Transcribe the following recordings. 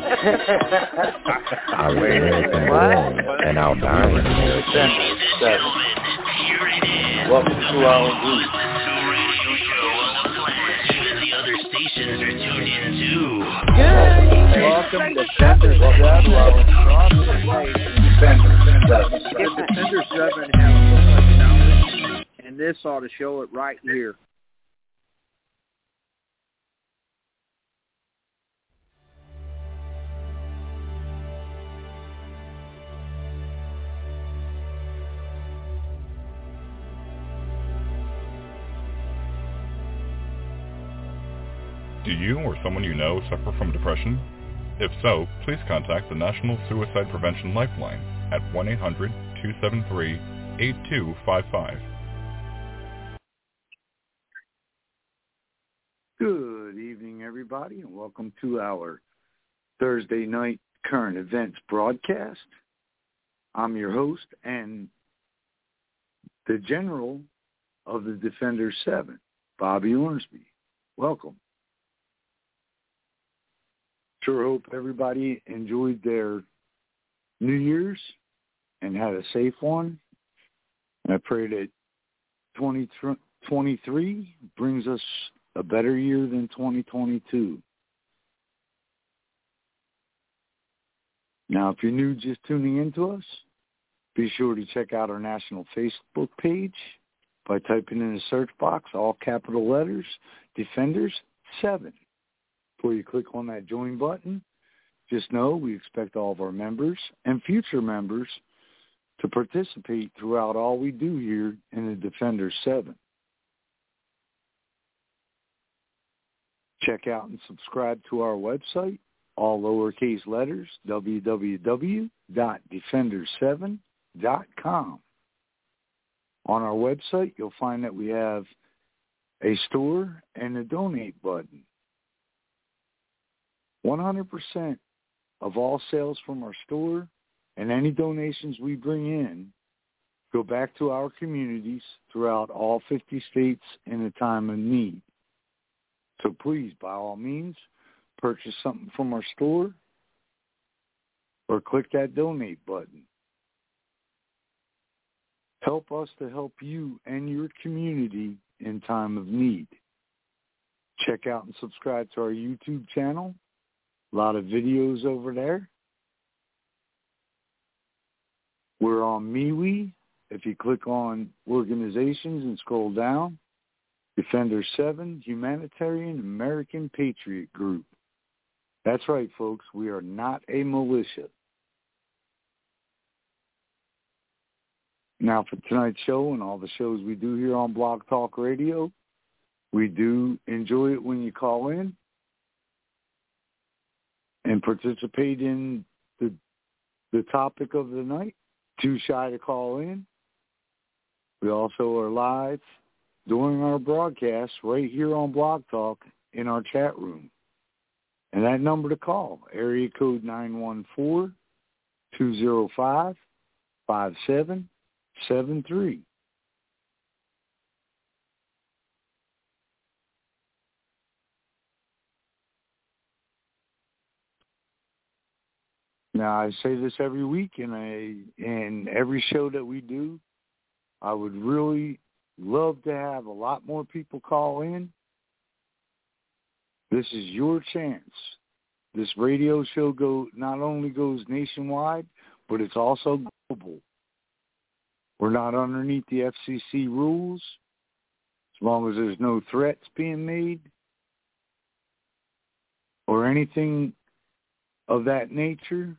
I was American born, and I'll die in America. Welcome to our group. Welcome to Defender 7. Defender 7 has so much knowledge, and this ought to show it right here. Do you or someone you know suffer from depression? If so, please contact the National Suicide Prevention Lifeline at 1-800-273-8255. Good evening, everybody, and welcome to our Thursday night current events broadcast. I'm your host and the General of the Defender 7, Bobby Ormsby. Welcome. Sure hope everybody enjoyed their New Year's and had a safe one. And I pray that 2023 brings us a better year than 2022. Now, if you're new just tuning into us, be sure to check out our national Facebook page by typing in the search box, all capital letters, Defenders 7. Before you click on that join button, just know we expect all of our members and future members to participate throughout all we do here in the Defender 7. Check out and subscribe to our website, all lowercase letters, www.defender7.com. On our website, you'll find that we have a store and a donate button. 100% of all sales from our store and any donations we bring in go back to our communities throughout all 50 states in a time of need. So please, by all means, purchase something from our store or click that donate button. Help us to help you and your community in time of need. Check out and subscribe to our YouTube channel. A lot of videos over there. We're on MeWe. If you click on organizations and scroll down, Defender 7, Humanitarian American Patriot Group. That's right, folks. We are not a militia. Now, for tonight's show and all the shows we do here on Blog Talk Radio, we do enjoy it when you call in and participate in the topic of the night. Too shy to call in. We also are live during our broadcast right here on Blog Talk in our chat room. And that number to call, area code 914-205-5773. Now, I say this every week, and every show that we do, I would really love to have a lot more people call in. This is your chance. This radio show not only goes nationwide, but it's also global. We're not underneath the FCC rules, as long as there's no threats being made or anything of that nature,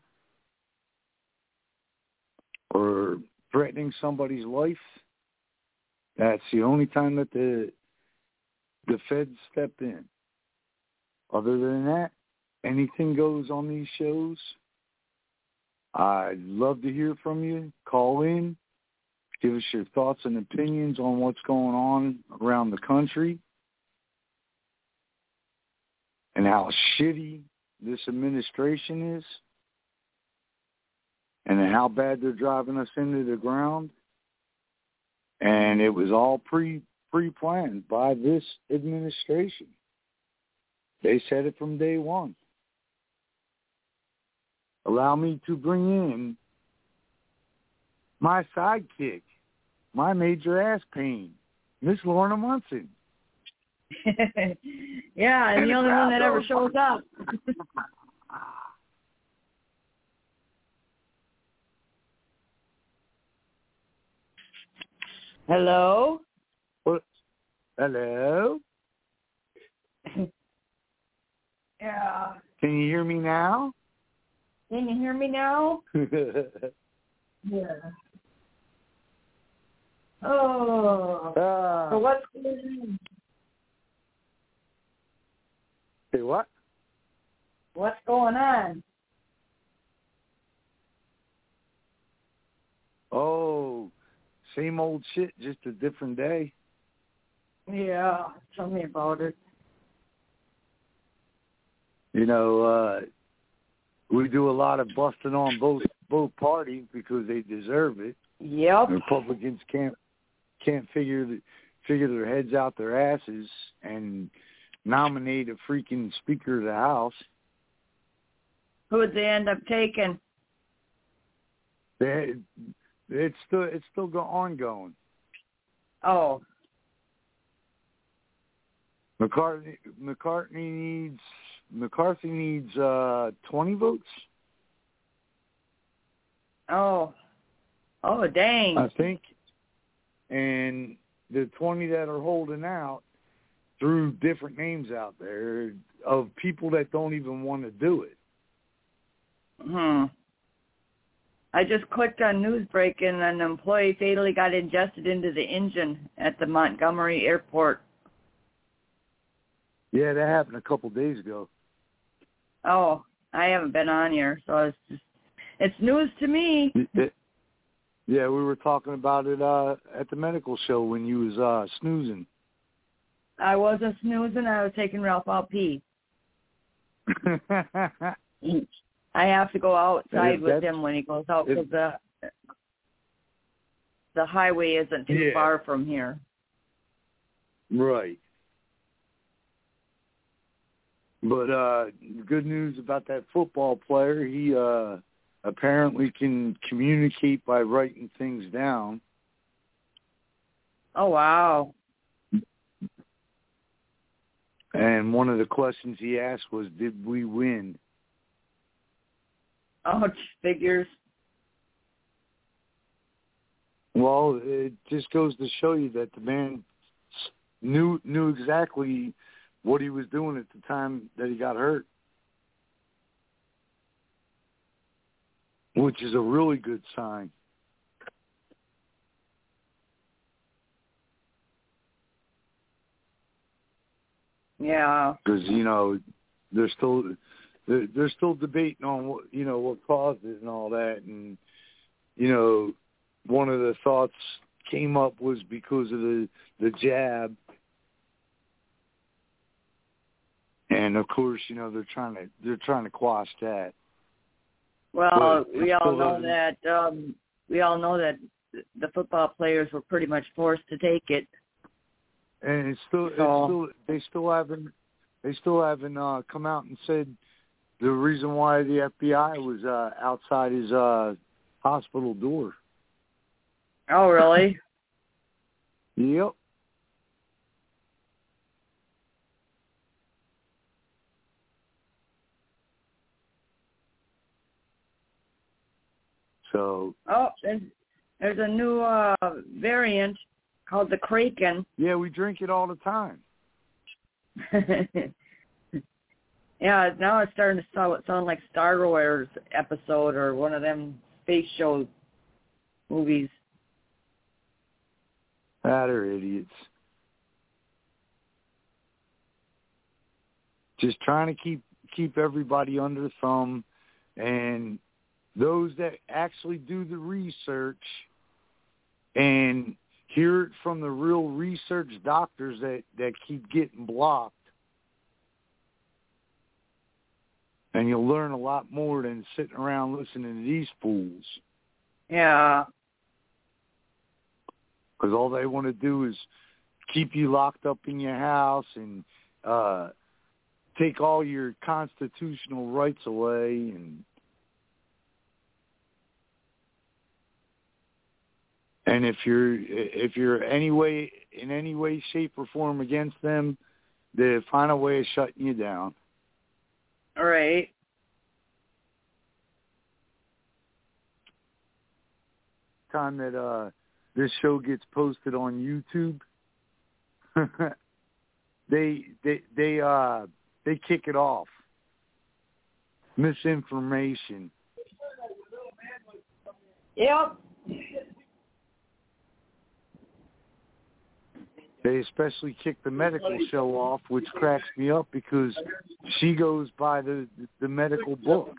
or threatening somebody's life. That's the only time that the feds step in. Other than that, anything goes on these shows. I'd love to hear from you. Call in. Give us your thoughts and opinions on what's going on around the country and how shitty this administration is and how bad they're driving us into the ground. And it was all pre-planned by this administration. They said it from day one. allow me to bring in my sidekick, my major ass pain, Miss Lorna Munson. Yeah, and the only one that ever shows up. Hello? What? Hello? Yeah. Can you hear me now? Can you hear me now? Yeah. Oh. So what's going on? Say what? What's going on? Oh, same old shit, just a different day. Yeah, tell me about it. You know, we do a lot of busting on both parties because they deserve it. Yep. The Republicans can't figure their heads out their asses and nominate a freaking Speaker of the House. Who would they end up taking? It's still ongoing. Oh. McCarthy needs 20 votes. Oh. Oh, dang. I think. And the 20 that are holding out threw different names out there of people that don't even want to do it. I just clicked on Newsbreak and an employee fatally got ingested into the engine at the Montgomery airport. Yeah, that happened a couple days ago. Oh, I haven't been on here, so it's news to me. Yeah, we were talking about it at the medical show when you was snoozing. I wasn't snoozing. I was taking Ralph out pee. I have to go outside with him when he goes out because the highway isn't too far from here. Right. But good news about that football player, he apparently can communicate by writing things down. Oh, wow. And one of the questions he asked was, did we win? Oh, figures. Well, it just goes to show you that the man knew exactly what he was doing at the time that he got hurt, which is a really good sign. Yeah. Because, you know, they're still debating on what caused it and all that. And, you know, one of the thoughts came up was because of the jab. And of course, you know, they're trying to quash that. Well, we all know that the football players were pretty much forced to take it. And they still haven't come out and said the reason why the FBI was outside his hospital door. Oh, really? Yep. So. Oh, there's a new variant called the Kraken. Yeah, we drink it all the time. Yeah, now it's starting to sound like Star Wars episode or one of them space show movies. That are idiots. Just trying to keep everybody under the thumb, and those that actually do the research and hear it from the real research doctors that keep getting blocked. And you'll learn a lot more than sitting around listening to these fools. Yeah. Because all they want to do is keep you locked up in your house and take all your constitutional rights away. And And if you're in any way, shape, or form against them, they find a way of shutting you down. All right. Time that this show gets posted on YouTube, they kick it off. Misinformation. Yep. They especially kick the medical show off, which cracks me up because she goes by the medical book.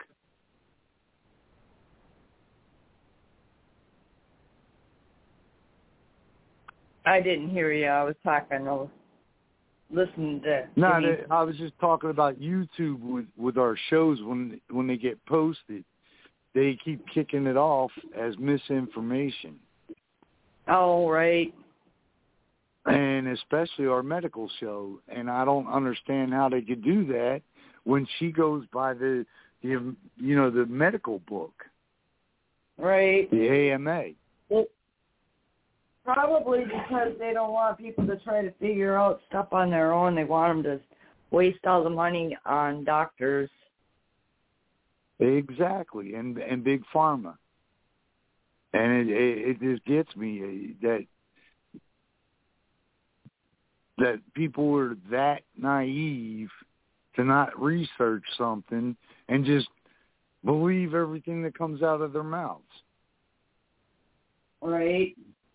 I didn't hear you. I was talking. I was listening to. No, I was just talking about YouTube with our shows when they get posted. They keep kicking it off as misinformation. Oh, right. And especially our medical show. And I don't understand how they could do that when she goes by the medical book. Right. The AMA. Probably because they don't want people to try to figure out stuff on their own. They want them to waste all the money on doctors. Exactly, and big pharma. And it just gets me that people are that naive to not research something and just believe everything that comes out of their mouths. Right.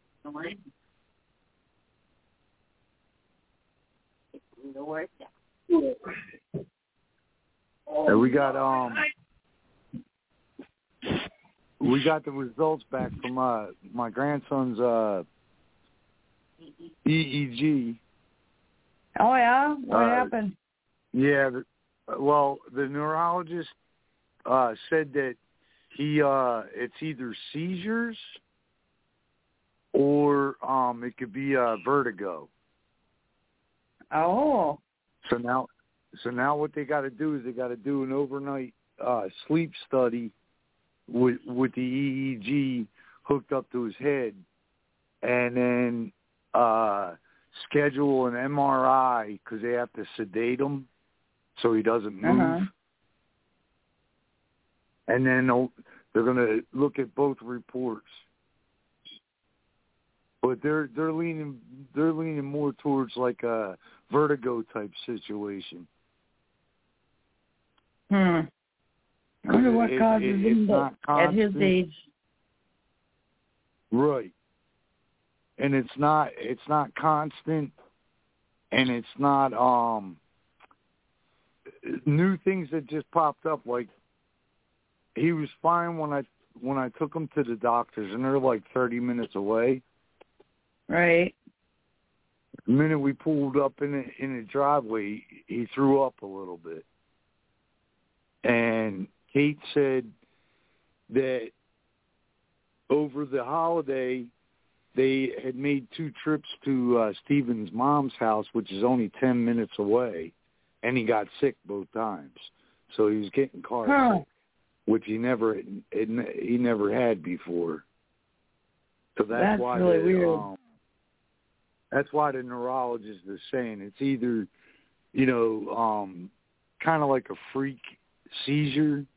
And we got the results back from my grandson's EEG. Oh yeah, what happened? Yeah, the neurologist said that it's either seizures or it could be vertigo. Oh. So now what they got to do is they got to do an overnight sleep study with the EEG hooked up to his head, and then schedule an MRI because they have to sedate him so he doesn't move. Uh-huh. And then they're going to look at both reports. But they're leaning more towards like a vertigo type situation. I wonder what causes him at his age. Right. And it's not constant, and it's not new things that just popped up. Like he was fine when I took him to the doctors, and they're like 30 minutes away. Right. The minute we pulled up in the driveway, he threw up a little bit. And Kate said that over the holiday, they had made 2 trips to Stephen's mom's house, which is only 10 minutes away, and he got sick both times. So he was getting car sick, which he never had before. So that's why really weird. That's why the neurologist is saying it's either, kind of like a freak seizure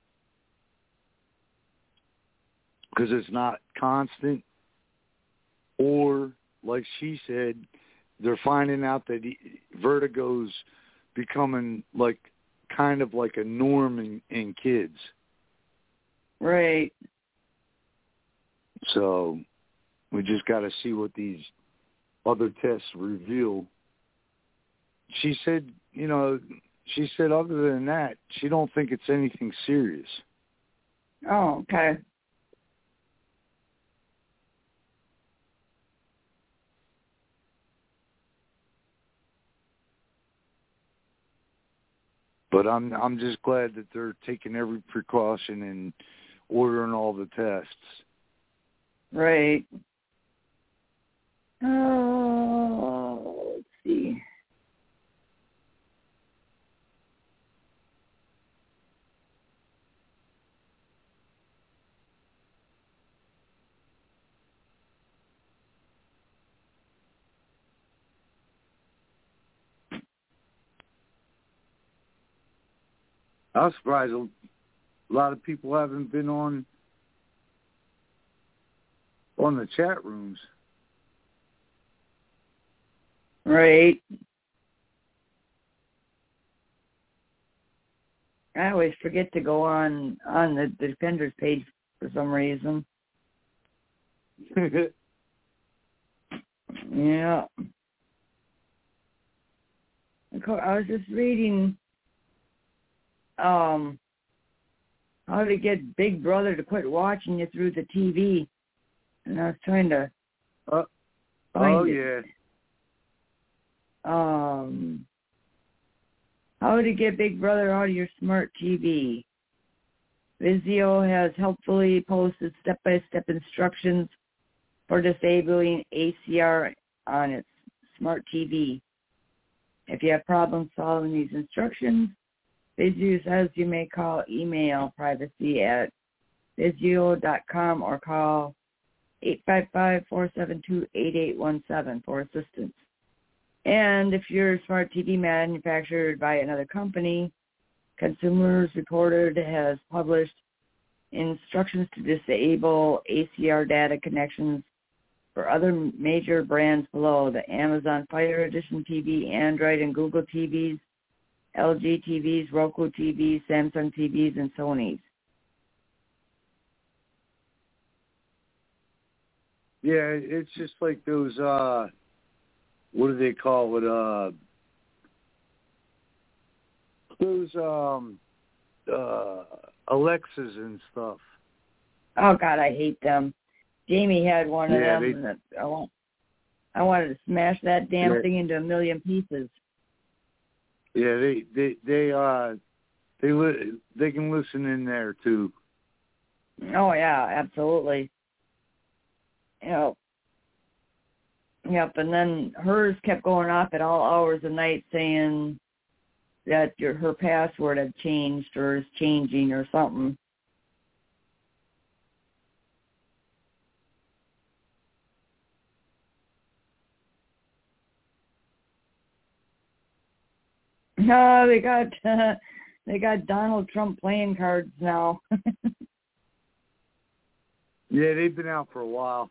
because it's not constant, or like she said, they're finding out that vertigo's becoming like kind of like a norm in kids. Right. So we just got to see what these other tests reveal. She said, other than that, she don't think it's anything serious. Oh, okay. But I'm just glad that they're taking every precaution and ordering all the tests. Right. Oh, let's see. I was surprised a lot of people haven't been on the chat rooms. Right. I always forget to go on the Defenders page for some reason. Yeah. I was just reading how to get Big Brother to quit watching you through the TV. And I was trying to find it. How to get Big Brother out of your smart TV. Vizio has helpfully posted step-by-step instructions for disabling ACR on its smart TV. If you have problems following these instructions, Vizio says you may call email privacy at Vizio.com or call 855-472-8817 for assistance. And if your smart TV manufactured by another company, Consumers Reported has published instructions to disable ACR data connections for other major brands below: the Amazon Fire Edition TV, Android and Google TVs, LG TVs, Roku TVs, Samsung TVs, and Sony's. Yeah, it's just like those, what do they call it? Those Alexas and stuff. Oh God, I hate them. Jamie had one of them. That I wanted to smash that damn thing into a million pieces. Yeah, they can listen in there too. Oh yeah, absolutely. Yep. And then hers kept going off at all hours of night saying that her password had changed or is changing or something. No, they got Donald Trump playing cards now. Yeah, they've been out for a while.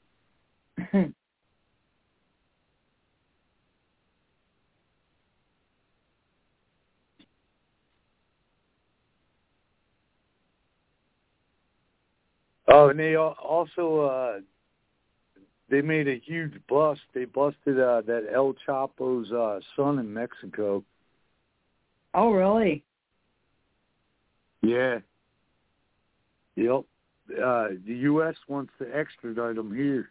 Oh, and they also they made a huge bust. They busted that El Chapo's son in Mexico. Oh, really? Yeah. Yep. The U.S. wants to extradite him here.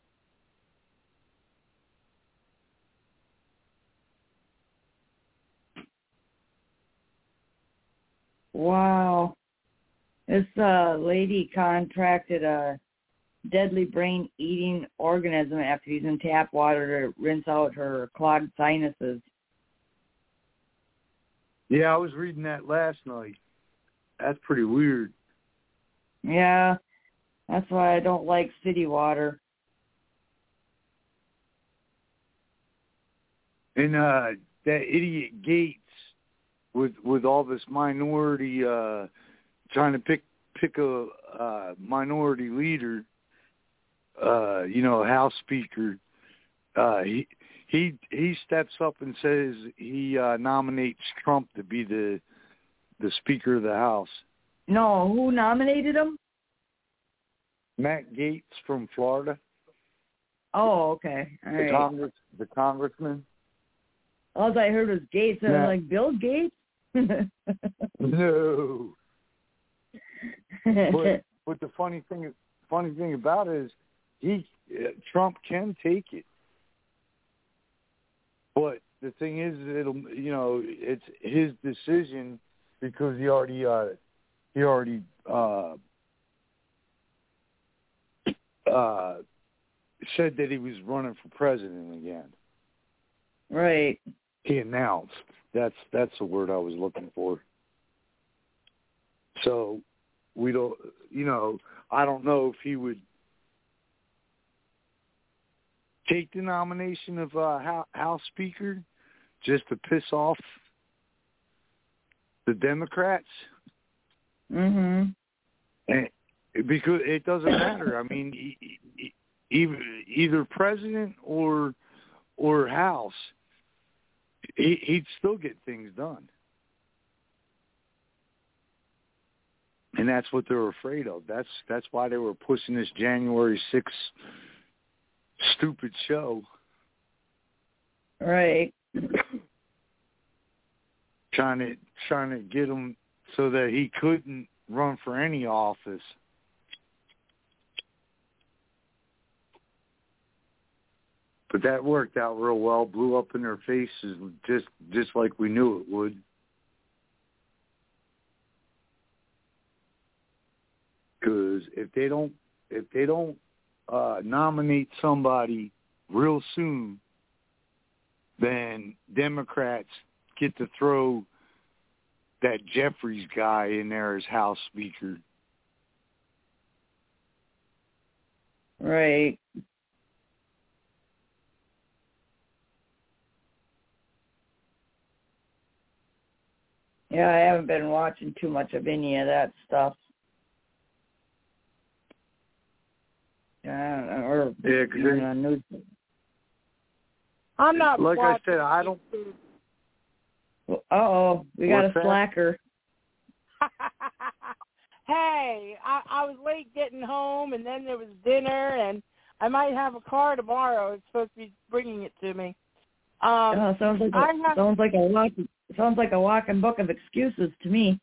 Wow. This lady contracted a deadly brain-eating organism after using tap water to rinse out her clogged sinuses. Yeah, I was reading that last night. That's pretty weird. Yeah, that's why I don't like city water. And that idiot Gates with all this minority trying to pick a minority leader, House Speaker. He steps up and says he nominates Trump to be the Speaker of the House. No, who nominated him? Matt Gaetz from Florida. Oh, okay. All right. The congressman. All I heard was Gates. I was like, Bill Gates? No. But the funny thing about it is Trump can take it. But the thing is, it's his decision because he already said that he was running for president again. Right. He announced. That's the word I was looking for. So we don't, I don't know if he would take the nomination of House Speaker just to piss off The Democrats? Mm-hmm. And because it doesn't matter. I mean, either president or House, he'd still get things done. And that's what they're afraid of. That's why they were pushing this January 6th stupid show. Right. Trying to get him so that he couldn't run for any office. But that worked out real well. Blew up in their faces just like we knew it would. Because if they don't nominate somebody real soon, then Democrats get to throw that Jeffries guy in there as House Speaker. Right. Yeah, I haven't been watching too much of any of that stuff. Or on news. I'm not. Like I said, I don't. Uh-oh, we got a slacker. Hey, I was late getting home, and then there was dinner, and I might have a car tomorrow. It's supposed to be bringing it to me. Sounds like a walking book of excuses to me.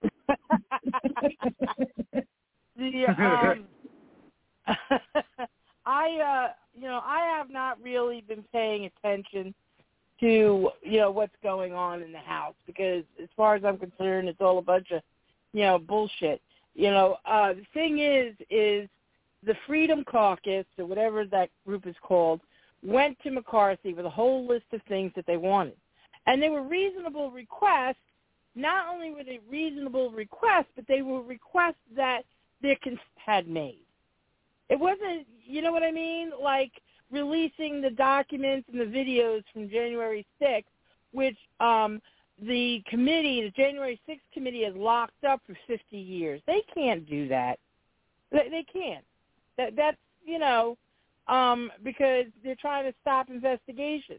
I have not really been paying attention to, what's going on in the House, because as far as I'm concerned, it's all a bunch of, bullshit. The thing is the Freedom Caucus, or whatever that group is called, went to McCarthy with a whole list of things that they wanted. And they were reasonable requests. Not only were they reasonable requests, but they were requests that their had made. It wasn't, you know what I mean, like releasing the documents and the videos from January 6th, which the January 6th committee has locked up for 50 years. They can't do that. They can't. That's, because they're trying to stop investigation.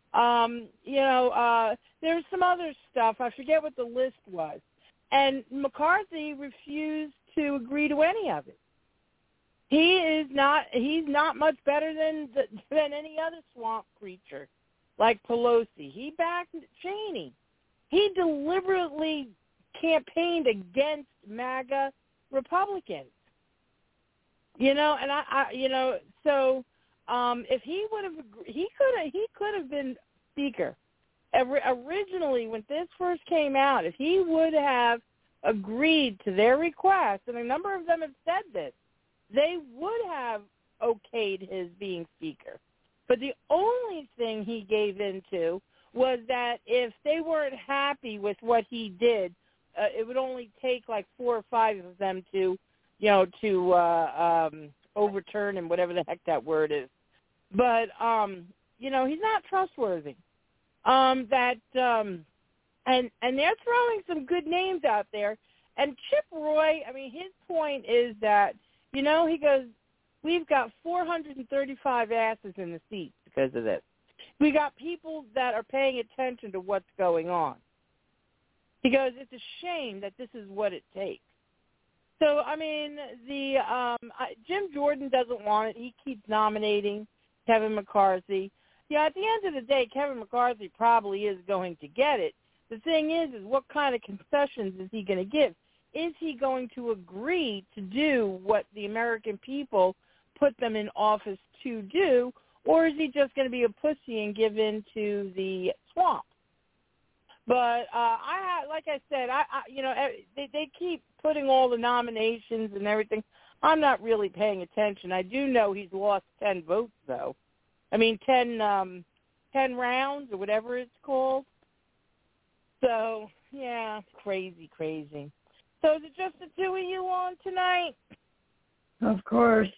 There's some other stuff. I forget what the list was. And McCarthy refused to agree to any of it. He's not much better than any other swamp creature like Pelosi. He backed Cheney. He deliberately campaigned against MAGA Republicans. So if he would have, he could have been Speaker. Originally, when this first came out, if he would have agreed to their request, and a number of them have said this, they would have okayed his being Speaker. But the only thing he gave into was that if they weren't happy with what he did, it would only take like 4 or 5 of them to overturn him, whatever the heck that word is. But he's not trustworthy. And they're throwing some good names out there. And Chip Roy, his point is that, he goes, we've got 435 asses in the seats because of this. We got people that are paying attention to what's going on. He goes, it's a shame that this is what it takes. So, Jim Jordan doesn't want it. He keeps nominating Kevin McCarthy. Yeah, at the end of the day, Kevin McCarthy probably is going to get it. The thing is what kind of concessions is he going to give? Is he going to agree to do what the American people put them in office to do, or is he just going to be a pussy and give in to the swamp? But like I said, they keep putting all the nominations and everything. I'm not really paying attention. I do know he's lost 10 votes, though. 10 rounds or whatever it's called. So, yeah, crazy. So is it just the two of you on tonight? Of course.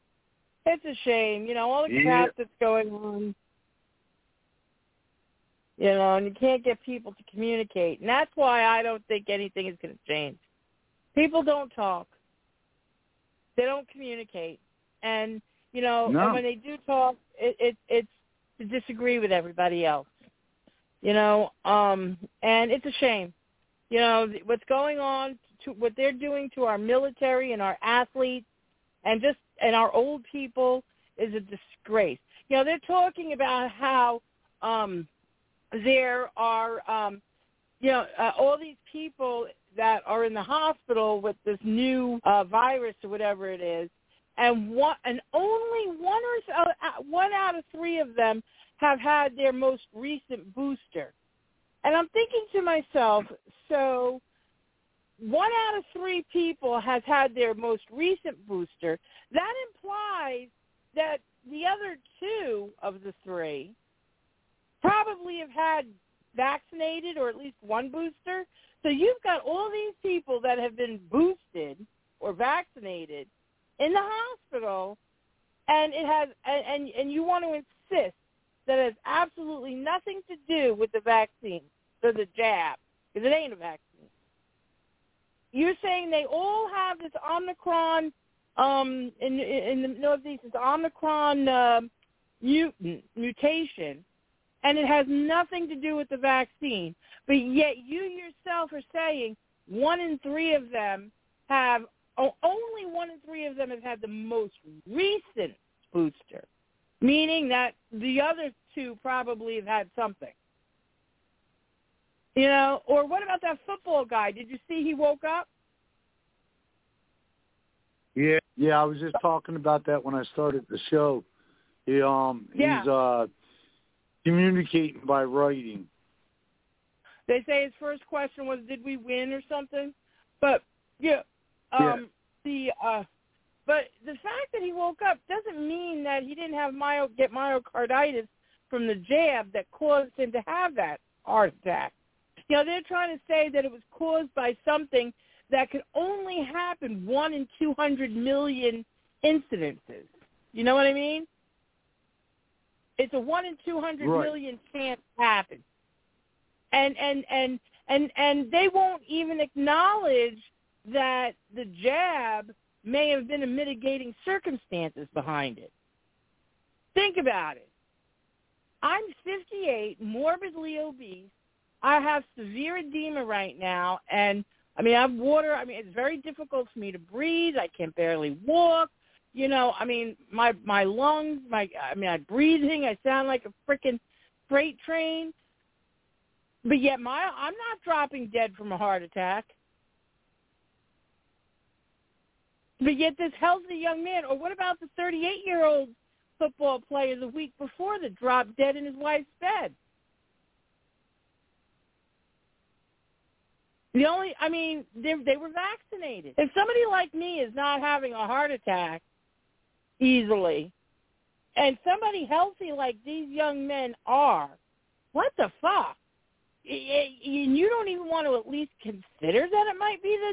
It's a shame, all the crap that's going on. and you can't get people to communicate. And that's why I don't think anything is going to change. People don't talk. They don't communicate. And, and when they do talk, it's to disagree with everybody else, and it's a shame. What's going on, what they're doing to our military and our athletes and our old people is a disgrace. They're talking about how there are, all these people that are in the hospital with this new virus or whatever it is, and only one out of 3 of them have had their most recent booster. And I'm thinking to myself, so 1 out of 3 people has had their most recent booster. That implies that the other 2 of the 3 probably have had vaccinated or at least 1 booster. So you've got all these people that have been boosted or vaccinated in the hospital, and it has, and you want to insist that it has absolutely nothing to do with the vaccine or the jab, because it ain't a vaccine. You're saying they all have this Omicron in the Northeast, this Omicron mutation, and it has nothing to do with the vaccine. But yet you yourself are saying 1 in 3 of them have, only 1 in 3 of them have had the most recent booster, meaning that the other 2 probably have had something. Or what about that football guy? Did you see he woke up? Yeah, I was just talking about that when I started the show. He's communicating by writing. They say his first question was, "Did we win?" or something. But but the fact that he woke up doesn't mean that he didn't have get myocarditis from the jab that caused him to have that heart attack. They're trying to say that it was caused by something that could only happen 1 in 200 million incidences. You know what I mean? It's a 1 in 200 million chance to happen. And they won't even acknowledge that the jab may have been a mitigating circumstances behind it. Think about it. I'm 58, morbidly obese. I have severe edema right now, and I have water. It's very difficult for me to breathe. I can barely walk. My lungs, I'm breathing. I sound like a freaking freight train. But yet I'm not dropping dead from a heart attack. But yet this healthy young man, or what about the 38-year-old football player the week before that dropped dead in his wife's bed? They were vaccinated. If somebody like me is not having a heart attack easily, and somebody healthy like these young men are, what the fuck? You don't even want to at least consider that it might be the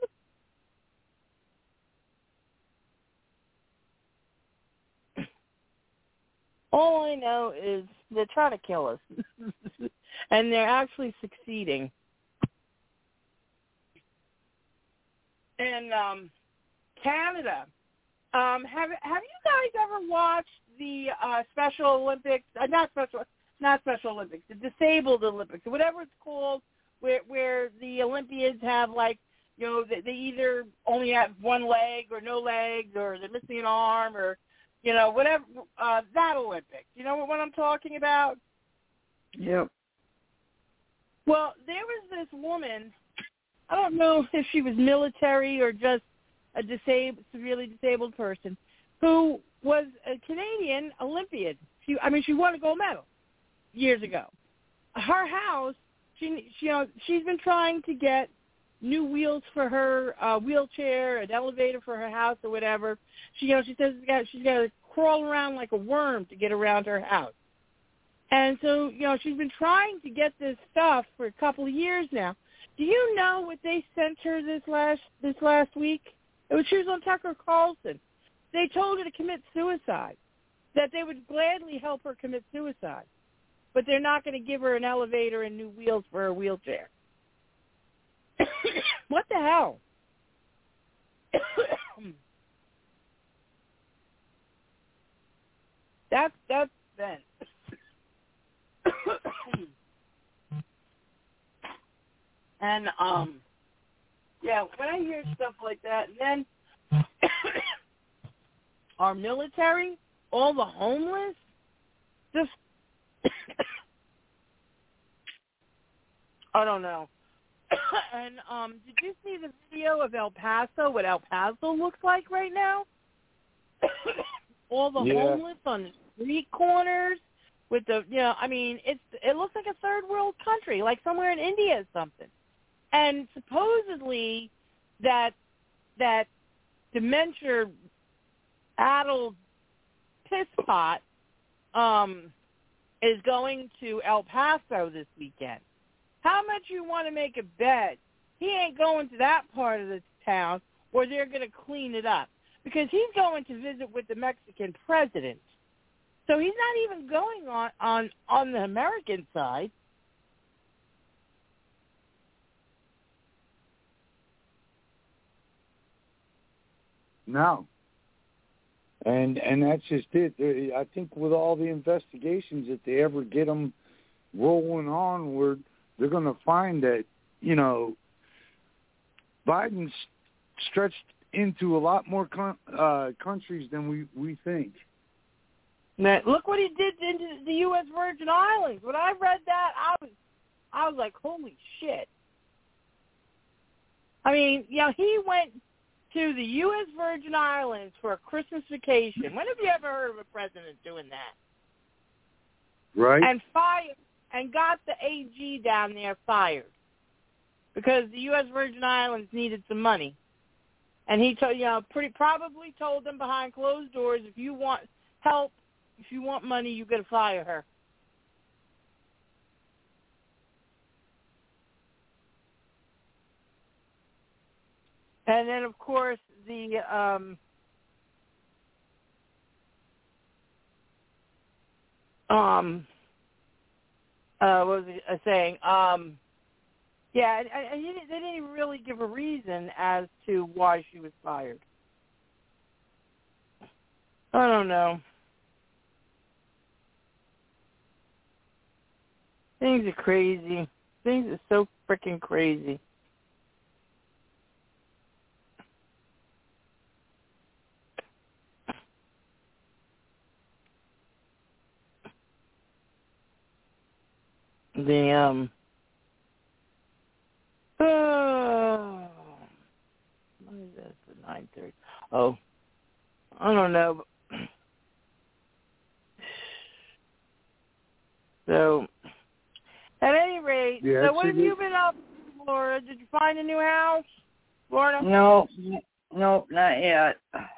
jab? All I know is they're trying to kill us, and they're actually succeeding. In Canada, have you guys ever watched the Special Olympics? Not Special Olympics, the Disabled Olympics, or whatever it's called, where the Olympians have they either only have one leg or no legs, or they're missing an arm, or whatever. That Olympics, you know what I'm talking about? Yep. Well, there was this woman. I don't know if she was military or just a severely disabled person, who was a Canadian Olympian. She won a gold medal years ago. Her house, she's been trying to get new wheels for her wheelchair, an elevator for her house or whatever. She says she's got to crawl around like a worm to get around her house. And so, she's been trying to get this stuff for a couple of years now. Do you know what they sent her this last week? She was on Tucker Carlson. They told her to commit suicide, that they would gladly help her commit suicide. but they're not going to give her an elevator and new wheels for her wheelchair. What the hell? That's Ben. And yeah, when I hear stuff like that, and then our military, all the homeless, just I don't know. And did you see the video of El Paso? What El Paso looks like right now? All the homeless on the street corners with the, I mean, it looks like a third world country, like somewhere in India or something. And supposedly that dementia-addled piss pot is going to El Paso this weekend. How much you want to make a bet he ain't going to that part of the town or they're going to clean it up? Because he's going to visit with the Mexican president. So he's not even going on the American side. No. And that's just it. I think with all the investigations, if they ever get them rolling onward, they're going to find that, Biden's stretched into a lot more countries than we think. Now, look what he did into the U.S. Virgin Islands. When I read that, I was like, holy shit. I mean, he went to the U.S. Virgin Islands for a Christmas vacation. When have you ever heard of a president doing that? Right. And fired, and got the AG down there fired because the U.S. Virgin Islands needed some money. And he probably told them behind closed doors, if you want help, if you want money, you got to fire her. And then, of course, the what was I saying? Yeah, and they didn't even really give a reason as to why she was fired. I don't know. Things are crazy. Things are so freaking crazy. What is that for 9:30? Oh, I don't know. So, at any rate, so what have you been up to, Laura? Did you find a new house, Laura? Nope, not yet.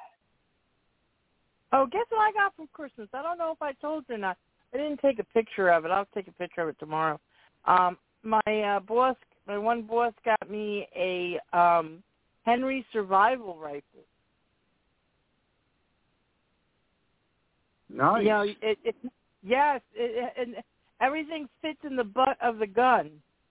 Oh, guess what I got for Christmas? I don't know if I told you or not. I didn't take a picture of it. I'll take a picture of it tomorrow. My one boss got me a Henry survival rifle. Nice. And everything fits in the butt of the gun.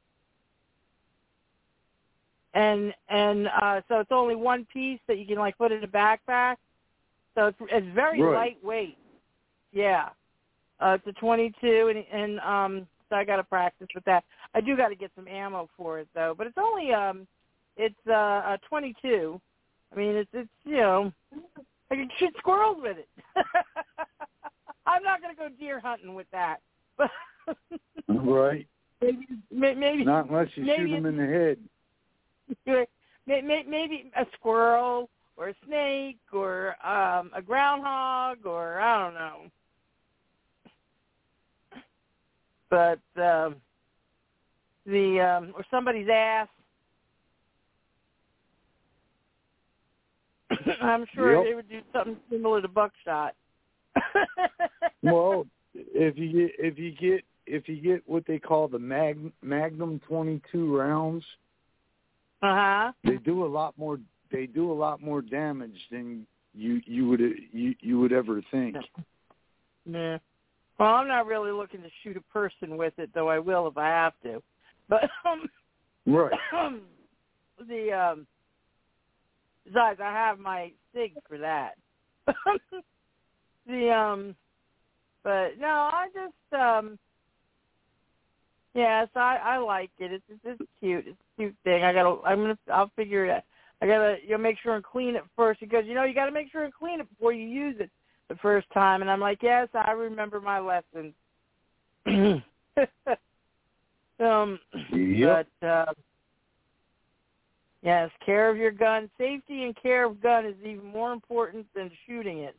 And so it's only one piece that you can put in a backpack. So it's very lightweight. Yeah. It's a 22, and so I got to practice with that. I do got to get some ammo for it though, but it's only it's a 22. I mean, it's I can shoot squirrels with it. I'm not going to go deer hunting with that. Right. Maybe not unless you shoot them in the head. Maybe a squirrel or a snake or a groundhog or I don't know. But or somebody's ass. I'm sure they would do something similar to buckshot. Well, if you get what they call the Magnum 22 rounds, they do a lot more. They do a lot more damage than you would ever think. Yeah. Well, I'm not really looking to shoot a person with it, though I will if I have to. But right. Besides, I have my SIG for that. But no, I just yes, I like it. It's cute. It's a cute thing. I'll figure it out. I gotta make sure and clean it first because you gotta make sure and clean it before you use it the first time. And I'm like, yes, I remember my lessons. Yep. But yes, care of your gun. Safety and care of gun is even more important than shooting it.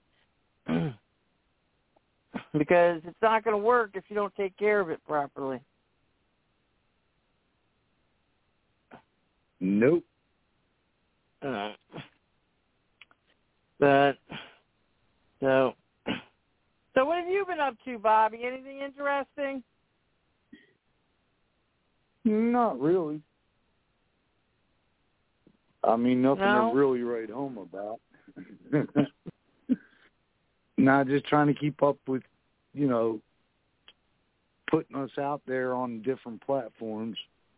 Because it's not going to work if you don't take care of it properly. Nope. But so what have you been up to, Bobby? Anything interesting? Not really. I mean, nothing to really write home about. Not just trying to keep up with, putting us out there on different platforms.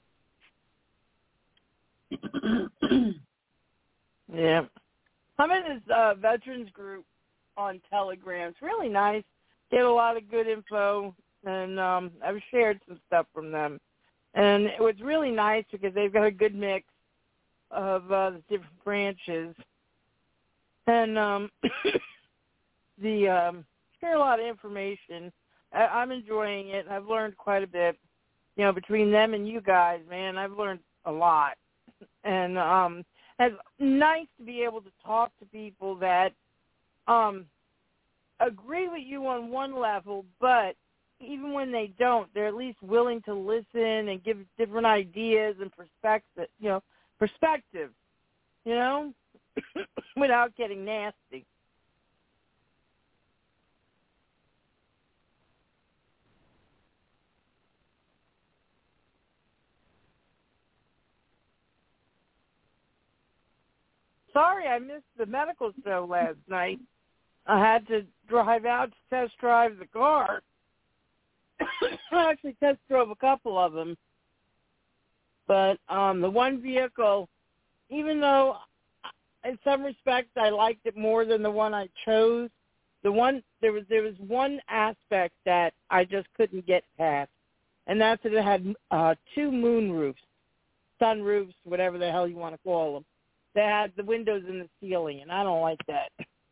Yeah. I'm in this veterans group on Telegram. It's really nice. Get a lot of good info, and I've shared some stuff from them. And it was really nice because they've got a good mix of the different branches. And share a lot of information. I'm enjoying it. I've learned quite a bit. Between them and you guys, man, I've learned a lot. And it's nice to be able to talk to people that agree with you on one level, but even when they don't, they're at least willing to listen and give different ideas and perspective, without getting nasty. Sorry, I missed the medical show last night. I had to drive out to test drive the car. I actually test drove a couple of them. But the one vehicle, even though in some respects I liked it more than the one I chose, there was one aspect that I just couldn't get past, and that's that it had 2 moonroofs, sunroofs, whatever the hell you want to call them. They had the windows in the ceiling, and I don't like that.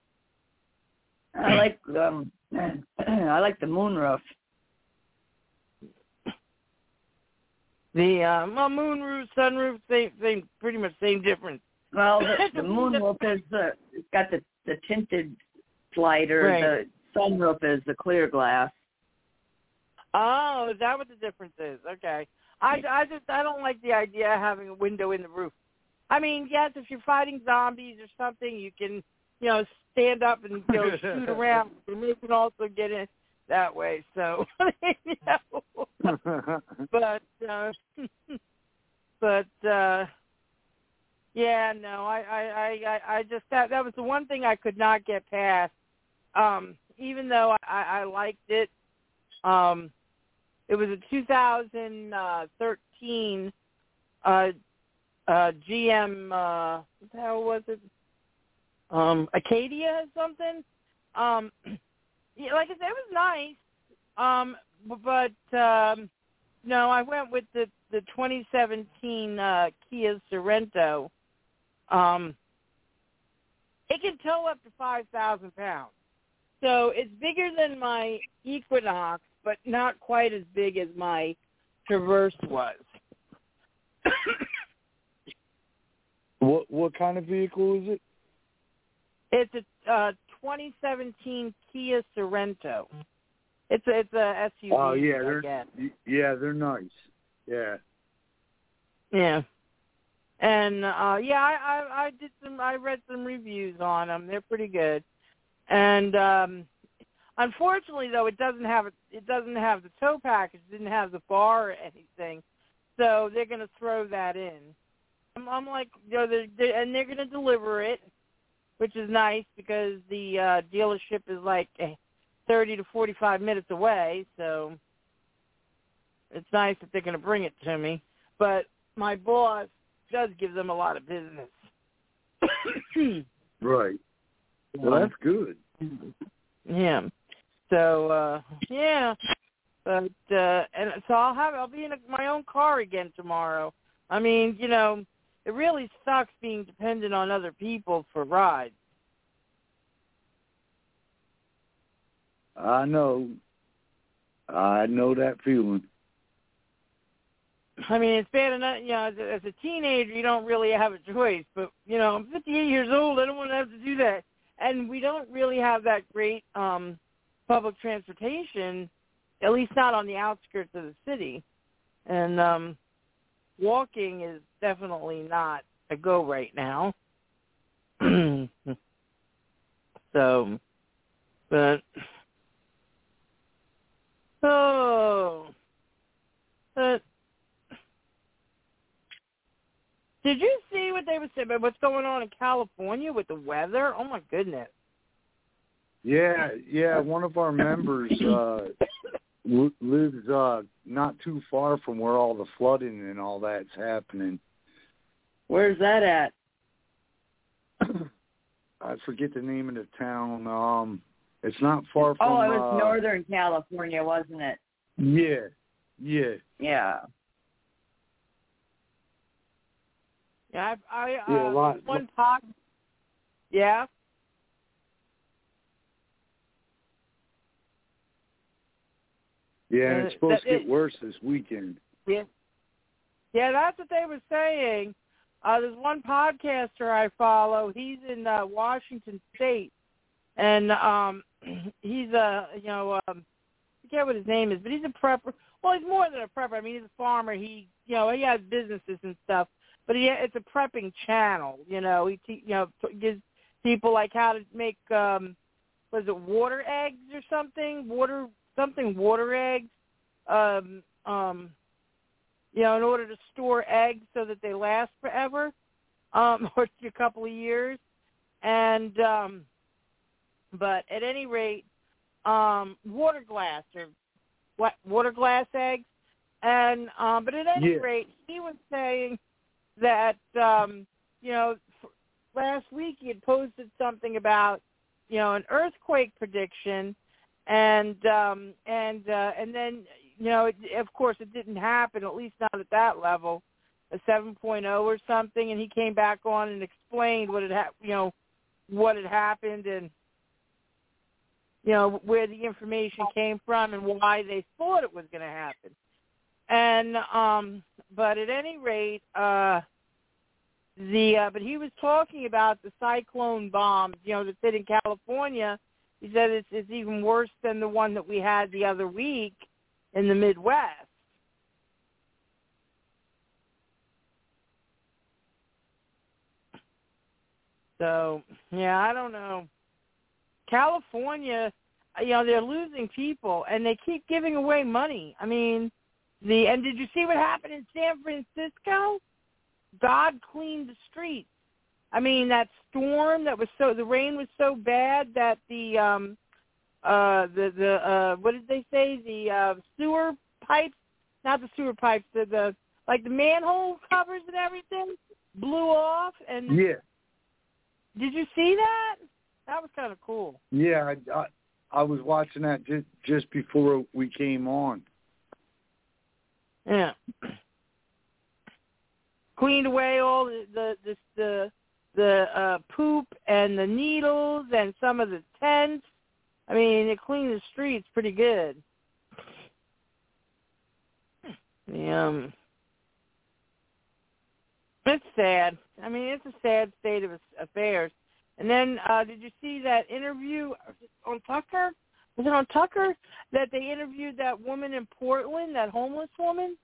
I like the moonroof. The moonroof, sunroof, same, pretty much same difference. Well, the moonroof is it's got the tinted slider. Right. The sunroof is the clear glass. Oh, is that what the difference is? Okay. I don't like the idea of having a window in the roof. I mean, yes, if you're fighting zombies or something, you can, stand up and shoot around. And you can also get in that way. So, but yeah, no, I just that was the one thing I could not get past. Even though I liked it, it was a 2013 GM, what the hell was it? Acadia or something. Yeah, like I said, it was nice. But no, I went with the 2017 Kia Sorento. It can tow up to 5,000 pounds. So it's bigger than my Equinox, but not quite as big as my Traverse was. What kind of vehicle is it? It's a 2017 Kia Sorento. It's a SUV. Oh yeah, they're nice. Yeah. Yeah. And I read some reviews on them. They're pretty good. And unfortunately, though, it doesn't have the tow package. It didn't have the bar or anything. So they're going to throw that in. I'm like, they're going to deliver it, which is nice because the dealership is like, 30 to 45 minutes away, so it's nice that they're going to bring it to me. But my boss does give them a lot of business. Right. Well, that's good. Yeah. So, yeah. But and so I'll be in my own car again tomorrow. I mean, you know, it really sucks being dependent on other people for rides. I know that feeling. I mean, it's bad enough, you know, as a teenager, you don't really have a choice. But, you know, I'm 58 years old. I don't want to have to do that. And we don't really have that great public transportation, at least not on the outskirts of the city. And walking is definitely not a go right now. So, but, but, did you see what they were saying about what's going on in California with the weather? Oh, my goodness. Yeah. One of our members lives not too far from where all the flooding and all that's happening. Where's that at? I forget the name of the town. It's not far from... Oh, it was Northern California, wasn't it? Yeah. Yeah. Yeah, one talk. Yeah. Yeah, and it's supposed to get worse this weekend. Yeah, that's what they were saying. There's one podcaster I follow. He's in Washington State, and he's I forget what his name is, but he's a prepper. Well, he's more than a prepper. I mean, he's a farmer. He has businesses and stuff. But it's a prepping channel, you know. He gives people like how to make water eggs or something, water eggs, in order to store eggs so that they last forever, or a couple of years. And but at any rate, water glass eggs, and but at any rate, he was saying that last week he had posted something about an earthquake prediction, and then of course it didn't happen, at least not at that level, a 7.0 or something, and he came back on and explained what had happened and where the information came from and why they thought it was going to happen. And but at any rate, but he was talking about the cyclone bombs, that hit in California. He said it's even worse than the one that we had the other week in the Midwest. So, I don't know. California, they're losing people, and they keep giving away money. I mean, and did you see what happened in San Francisco? God cleaned the streets. I mean, that storm the rain was so bad that the what did they say? The sewer pipes, not the sewer pipes, the manhole covers and everything blew off. And yeah, did you see that? That was kind of cool. Yeah, I was watching that just before we came on. Yeah. Cleaned away all the poop and the needles and some of the tents. I mean, it cleaned the streets pretty good. It's sad. I mean, it's a sad state of affairs. And then, did you see that interview on Tucker? Was it on Tucker that they interviewed that woman in Portland, that homeless woman?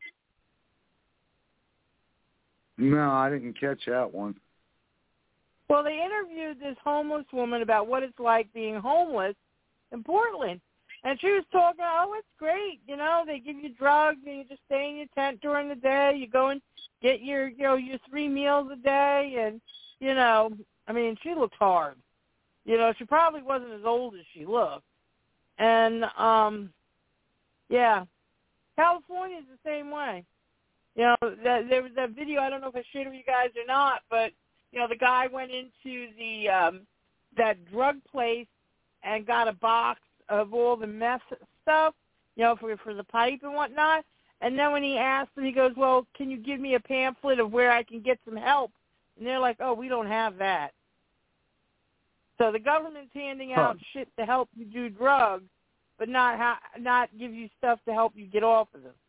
No, I didn't catch that one. Well, they interviewed this homeless woman about what it's like being homeless in Portland. And she was talking, it's great. They give you drugs and you just stay in your tent during the day. You go and get your 3 meals a day. And, I mean, she looked hard. She probably wasn't as old as she looked. And, yeah, California's the same way. You know, there was that video, I don't know if I shared it with you guys or not, but, you know, the guy went into the that drug place and got a box of all the meth stuff, you know, for the pipe and whatnot. And then when he asked him, he goes, well, can you give me a pamphlet of where I can get some help? And they're like, oh, we don't have that. So the government's handing out shit to help you do drugs, but not give you stuff to help you get off of them.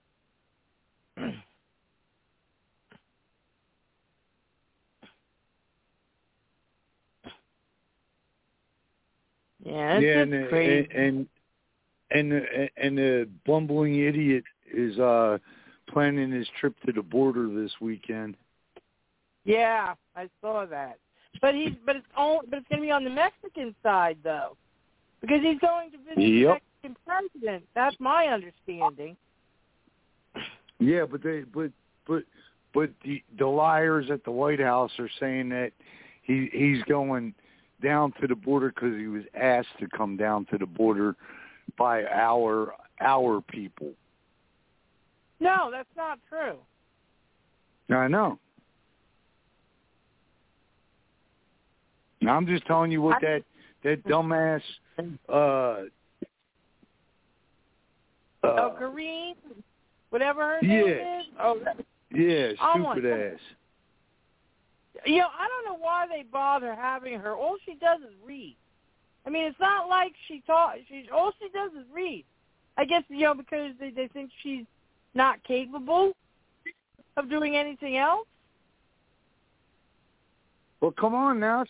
Yeah, it's just crazy. And the bumbling idiot is planning his trip to the border this weekend. Yeah, I saw that. But it's going to be on the Mexican side though, because he's going to visit the Mexican president. That's my understanding. Yeah, but the liars at the White House are saying that he's going down to the border because he was asked to come down to the border by our people. No, that's not true. I know. I'm just telling you what that dumbass Karine, whatever her name is. Oh, yeah, stupid ass. You know, I don't know why they bother having her. All she does is read. I mean, it's not like all she does is read. I guess, you know, because they think she's not capable of doing anything else. Well, come on now.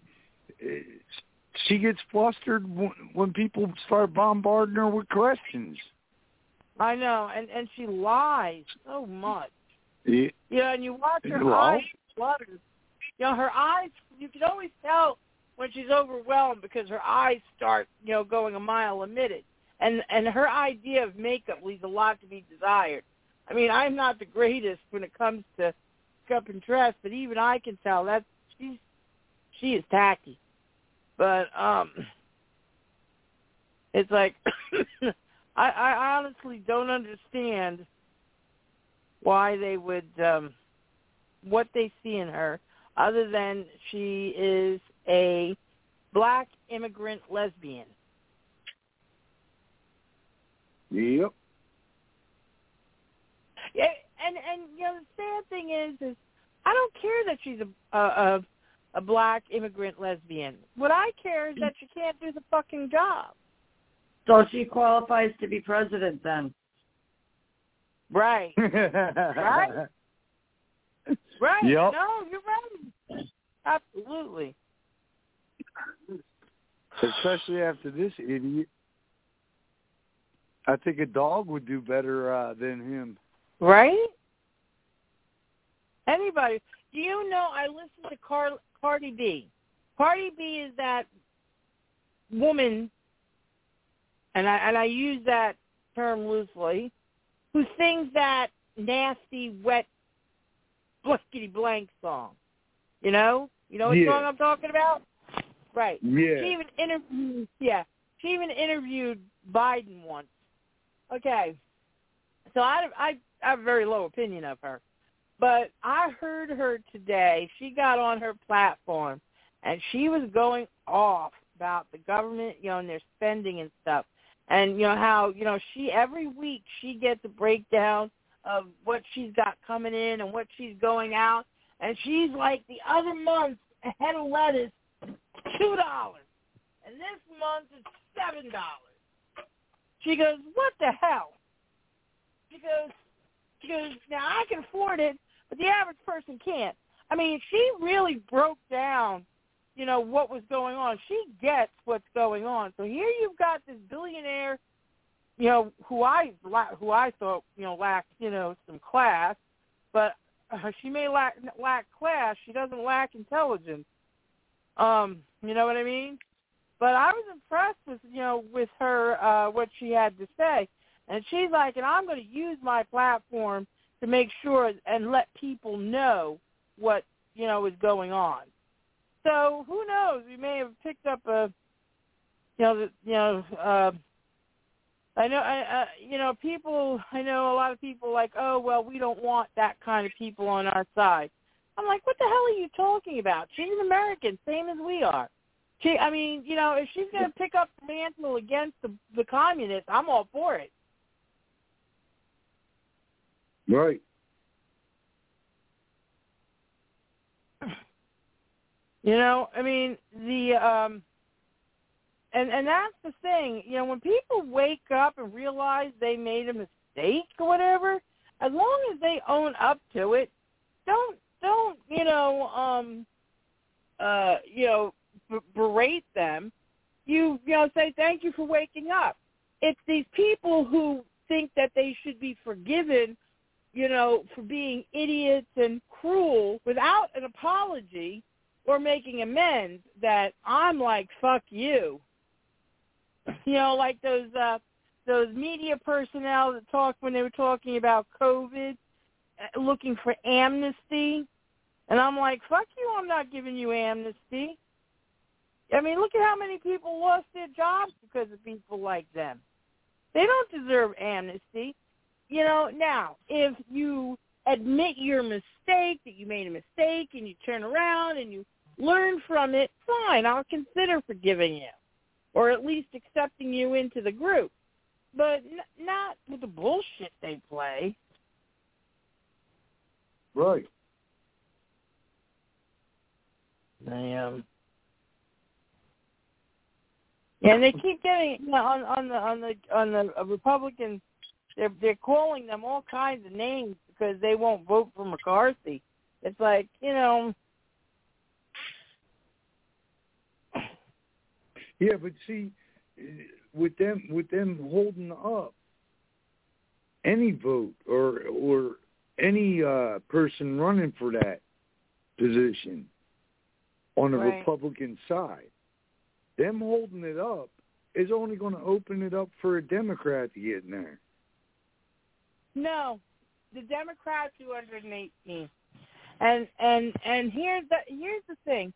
She gets flustered when people start bombarding her with questions. I know, and she lies so much. Yeah, and you watch her eyes flutter. You know, her eyes, you can always tell when she's overwhelmed because her eyes start, you know, going a mile a minute. And her idea of makeup leaves a lot to be desired. I mean, I'm not the greatest when it comes to makeup and dress, but even I can tell that she is tacky. But it's like I honestly don't understand why they would what they see in her, other than she is a black immigrant lesbian. Yep. Yeah, and you know the sad thing is I don't care that she's a black immigrant lesbian. What I care is that she can't do the fucking job. So she qualifies to be president then. Right. Right? Right. Yep. No, you're right. Absolutely. Especially after this idiot. I think a dog would do better than him. Right? Anybody. Do you know I listened to Cardi B. Cardi B is that woman, and I use that term loosely, who sings that nasty, wet, blankety blank song. You know what song I'm talking about? Right. Yeah. She even interviewed Biden once. Okay. So I have a very low opinion of her. But I heard her today. She got on her platform, and she was going off about the government, you know, and their spending and stuff. And, you know, how, you know, every week she gets a breakdown of what she's got coming in and what she's going out. And she's like, the other month, a head of lettuce, $2. And this month it's $7. She goes, what the hell? She goes, now I can afford it, but the average person can't. I mean, she really broke down, you know, what was going on. She gets what's going on. So here you've got this billionaire, you know, who I thought, you know, lacked, you know, some class, but she may lack class. She doesn't lack intelligence. You know what I mean? But I was impressed with her, what she had to say. And she's like, and I'm going to use my platform to make sure and let people know what, you know, is going on. So who knows? We may have picked up a I know, people. I know a lot of people like, oh well, we don't want that kind of people on our side. I'm like, what the hell are you talking about? She's an American, same as we are. If she's going to pick up the mantle against the communists, I'm all for it. Right. And that's the thing. When people wake up and realize they made a mistake or whatever, as long as they own up to it, don't berate them. You say thank you for waking up. It's these people who think that they should be forgiven, for being idiots and cruel without an apology or making amends, that I'm like, fuck you. Like those media personnel that talked when they were talking about COVID, looking for amnesty. And I'm like, fuck you, I'm not giving you amnesty. Look at how many people lost their jobs because of people like them. They don't deserve amnesty. Now, if you admit your mistake, that you made a mistake, and you turn around and you learn from it, fine, I'll consider forgiving you, or at least accepting you into the group. But not with the bullshit they play. Right. And they keep getting on the Republicans. They're calling them all kinds of names because they won't vote for McCarthy. It's like, Yeah, but see, with them holding up any vote or any person running for that position on the Republican side, them holding it up is only going to open it up for a Democrat to get in there. No, the Democrats 218, and here's the thing.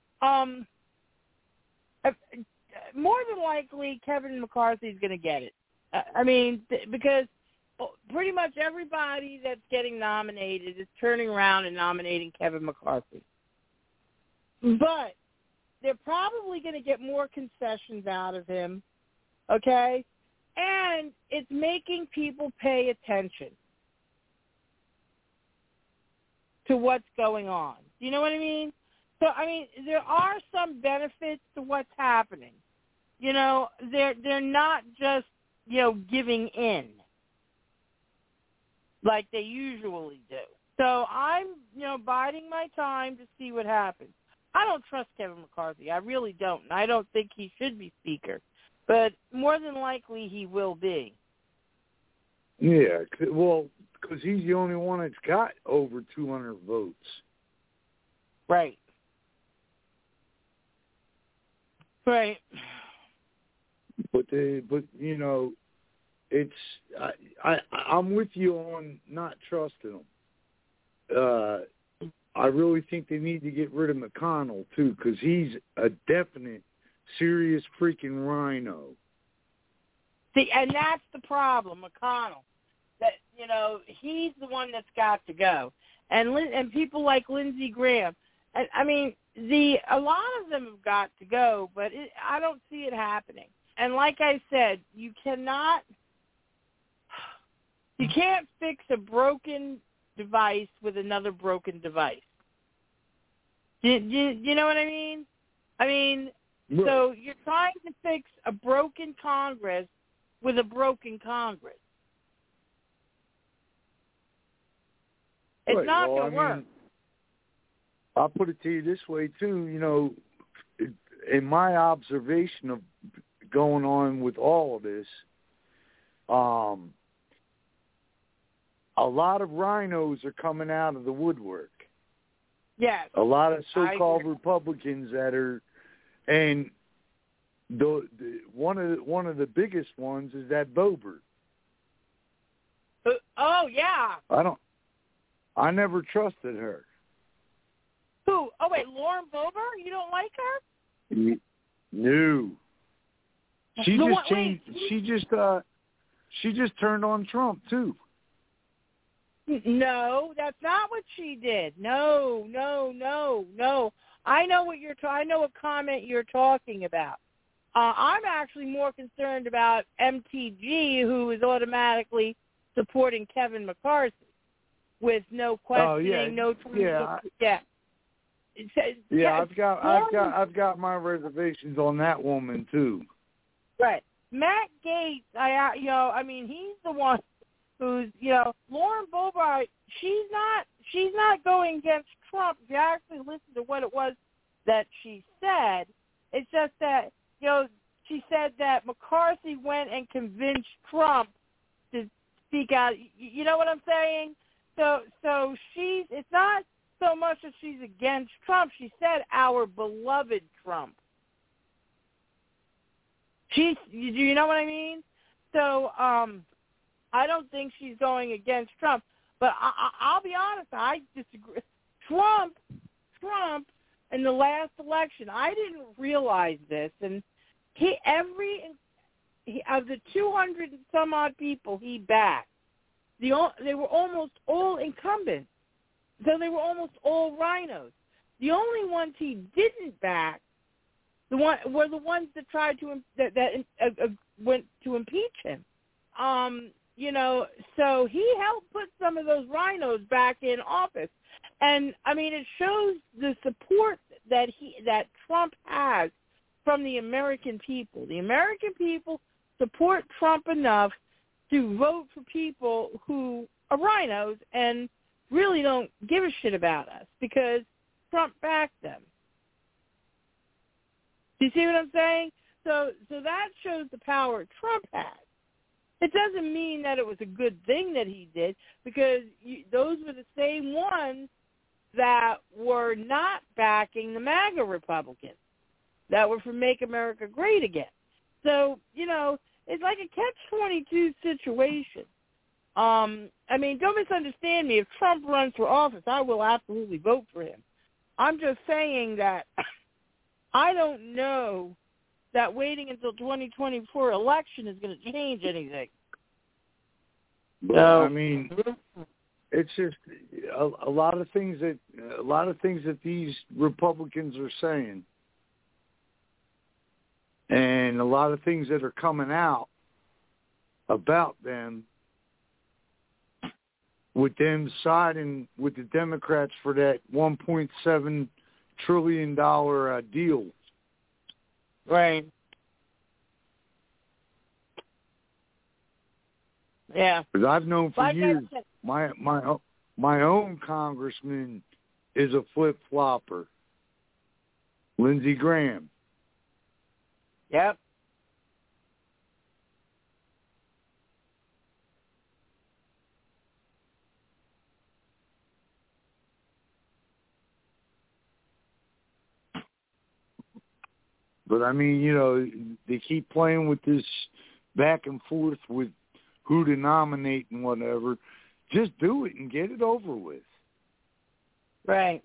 More than likely, Kevin McCarthy is going to get it. Because pretty much everybody that's getting nominated is turning around and nominating Kevin McCarthy. But they're probably going to get more concessions out of him, okay? And it's making people pay attention to what's going on. Do you know what I mean? So, there are some benefits to what's happening. They're not just, giving in like they usually do. So I'm, biding my time to see what happens. I don't trust Kevin McCarthy. I really don't. And I don't think he should be Speaker. But more than likely he will be. Yeah, well, because he's the only one that's got over 200 votes. Right. Right. But it's I'm with you on not trusting him. I really think they need to get rid of McConnell too, because he's a definite, serious freaking rhino. See, and that's the problem, McConnell. That he's the one that's got to go, and people like Lindsey Graham. A lot of them have got to go, but I don't see it happening. And like I said, you can't fix a broken device with another broken device. Do you know what I mean? Right. So you're trying to fix a broken Congress with a broken Congress. It's not going to work. I'll put it to you this way, too. In my observation of going on with all of this, a lot of rhinos are coming out of the woodwork. Yes. A lot of so-called Republicans that are, and one of the biggest ones is that Boebert. Oh yeah. I never trusted her. Who? Oh wait, Lauren Boebert? You don't like her? No. She just changed. She just turned on Trump too. No, that's not what she did. No. I know what I know what comment you're talking about. I'm actually more concerned about MTG, who is automatically supporting Kevin McCarthy with no questioning, no tweets. I've got my reservations on that woman too. Right, Matt Gaetz. He's the one who's, Lauren Boebert. She's not going against Trump. If you actually listen to what it was that she said, it's just that, she said that McCarthy went and convinced Trump to speak out. You know what I'm saying? So it's not so much that she's against Trump. She said our beloved Trump. Do you know what I mean? So I don't think she's going against Trump. But I'll be honest, I disagree. Trump, in the last election, I didn't realize this, and of the 200 and some odd people he backed, they were almost all incumbents. So they were almost all rhinos. The only ones he didn't back were the ones that tried to went to impeach him. So he helped put some of those rhinos back in office. And it shows the support that Trump has from the American people. The American people support Trump enough to vote for people who are rhinos and really don't give a shit about us because Trump backed them. Do you see what I'm saying? So that shows the power Trump has. It doesn't mean that it was a good thing that he did, because those were the same ones that were not backing the MAGA Republicans, that were for Make America Great Again. So, it's like a catch-22 situation. Don't misunderstand me. If Trump runs for office, I will absolutely vote for him. I'm just saying that I don't know that waiting until 2024 election is going to change anything. But, it's just a lot of things that these Republicans are saying, and a lot of things that are coming out about them, with them siding with the Democrats for that $1.7 trillion deal. Right. Yeah. Because I've known for years, my own congressman is a flip-flopper, Lindsey Graham. Yep. But, they keep playing with this back and forth with who to nominate and whatever. Just do it and get it over with. Right.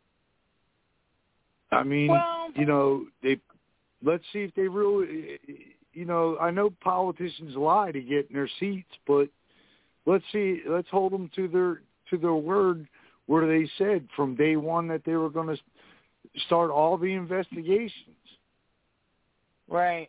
Let's see if they really, I know politicians lie to get in their seats, but let's hold them to their word where they said from day one that they were going to start all the investigations. Right.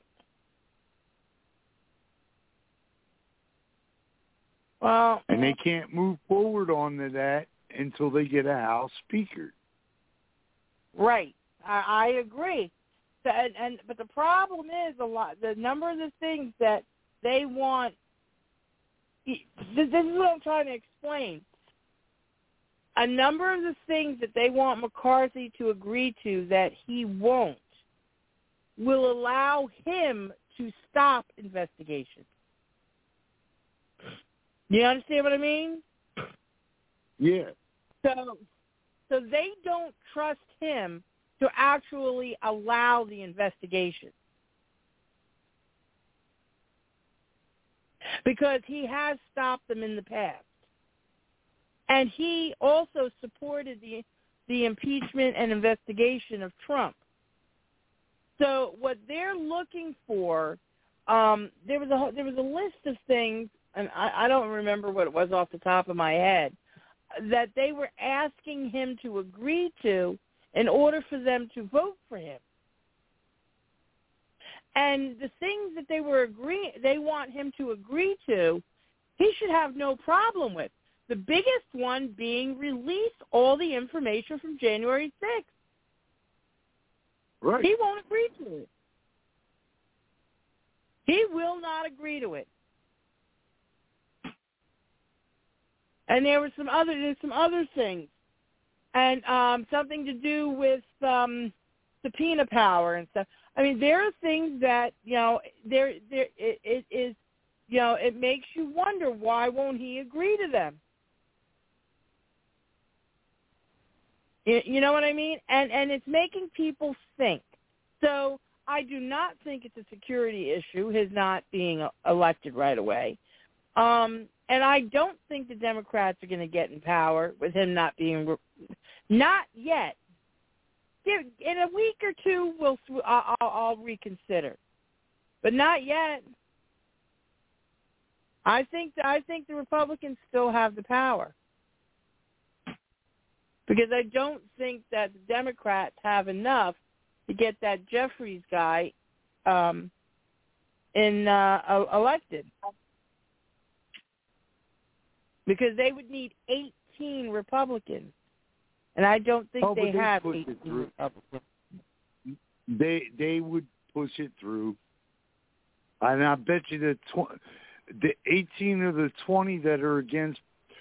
Well, and they can't move forward on to that until they get a House Speaker. Right. I agree. But the problem is the number of the things that they want. This is what I'm trying to explain. A number of the things that they want McCarthy to agree to that he won't will allow him to stop investigations. You understand what I mean? Yeah. So they don't trust him to actually allow the investigation, because he has stopped them in the past. And he also supported the impeachment and investigation of Trump. So what they're looking for there was a list of things, and I don't remember what it was off the top of my head, that they were asking him to agree to in order for them to vote for him. And the things that they want him to agree to, he should have no problem with. The biggest one being release all the information from January 6th. Right. He won't agree to it. He will not agree to it. And there were some other things, and something to do with subpoena power and stuff. I mean, there are things that it makes you wonder, why won't he agree to them? You know what I mean? And it's making people think. So I do not think it's a security issue, his not being elected right away. And I don't think the Democrats are going to get in power with him not being not yet. In a week or two, I'll reconsider, but not yet. I think the Republicans still have the power, because I don't think that the Democrats have enough to get that Jeffries guy elected, because they would need 18 Republicans, and I don't think they have 18 Republicans. They would push it through, and I bet you the 18 of the 20 that are against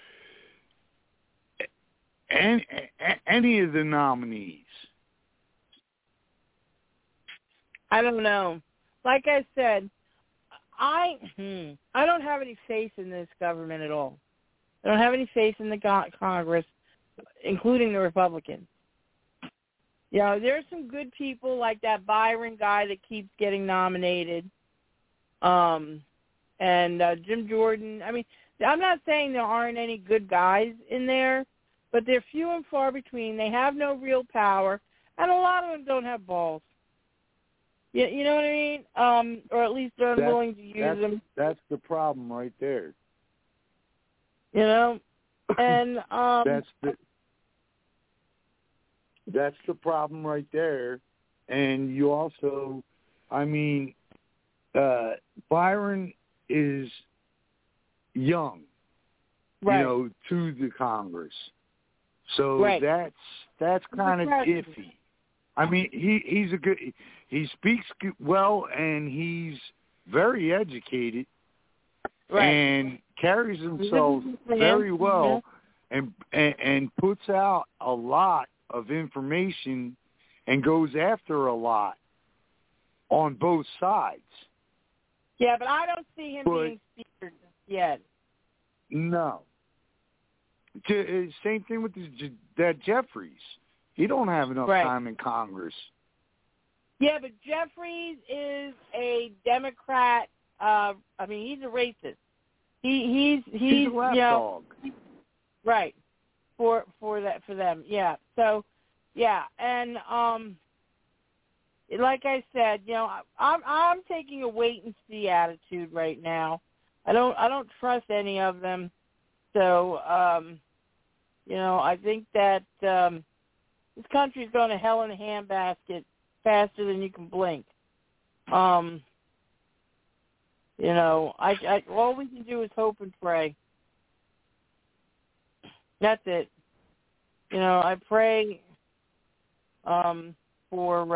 any of the nominees. I don't know. Like I said, I don't have any faith in this government at all. I don't have any faith in the Congress, including the Republicans. You know, there are some good people like that Byron guy that keeps getting nominated, and Jim Jordan. I mean, I'm not saying there aren't any good guys in there, but they're few and far between. They have no real power, and a lot of them don't have balls. You know what I mean? Or at least they're unwilling to use them. That's the problem right there. You know, and that's the problem right there. And you also, I mean, Byron is young, right, you know, to the Congress. So right. that's kind of iffy. I mean, he speaks well, and he's very educated, right, and carries himself very well, and puts out a lot of information and goes after a lot on both sides. Yeah, but I don't see him being speaker yet. No. Same thing with that Jeffries. He don't have enough time in Congress. Yeah, but Jeffries is a Democrat. I mean, he's a racist. He's a lapdog. Right. For them. Yeah. So, yeah, and like I said, you know, I'm taking a wait and see attitude right now. I don't trust any of them. So, you know, I think that this country's going to hell in a handbasket faster than you can blink. You know, I all we can do is hope and pray. That's it. You know, I pray for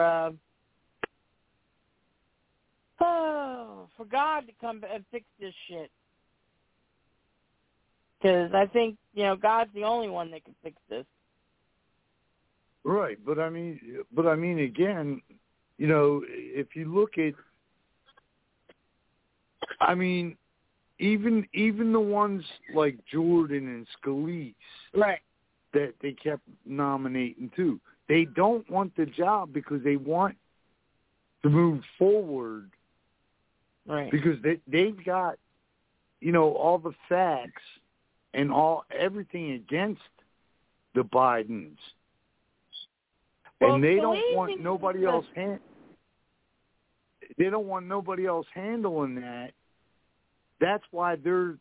God to come and fix this shit. Because I think, you know, God's the only one that can fix this. Right, but I mean, again, you know, if you look at, I mean, even the ones like Jordan and Scalise, right, that they kept nominating too, they don't want the job because they want to move forward, right? Because they've got, you know, all the facts and everything against the Bidens. Well, And they Scalise don't want nobody else they don't want nobody else handling that. That's why they're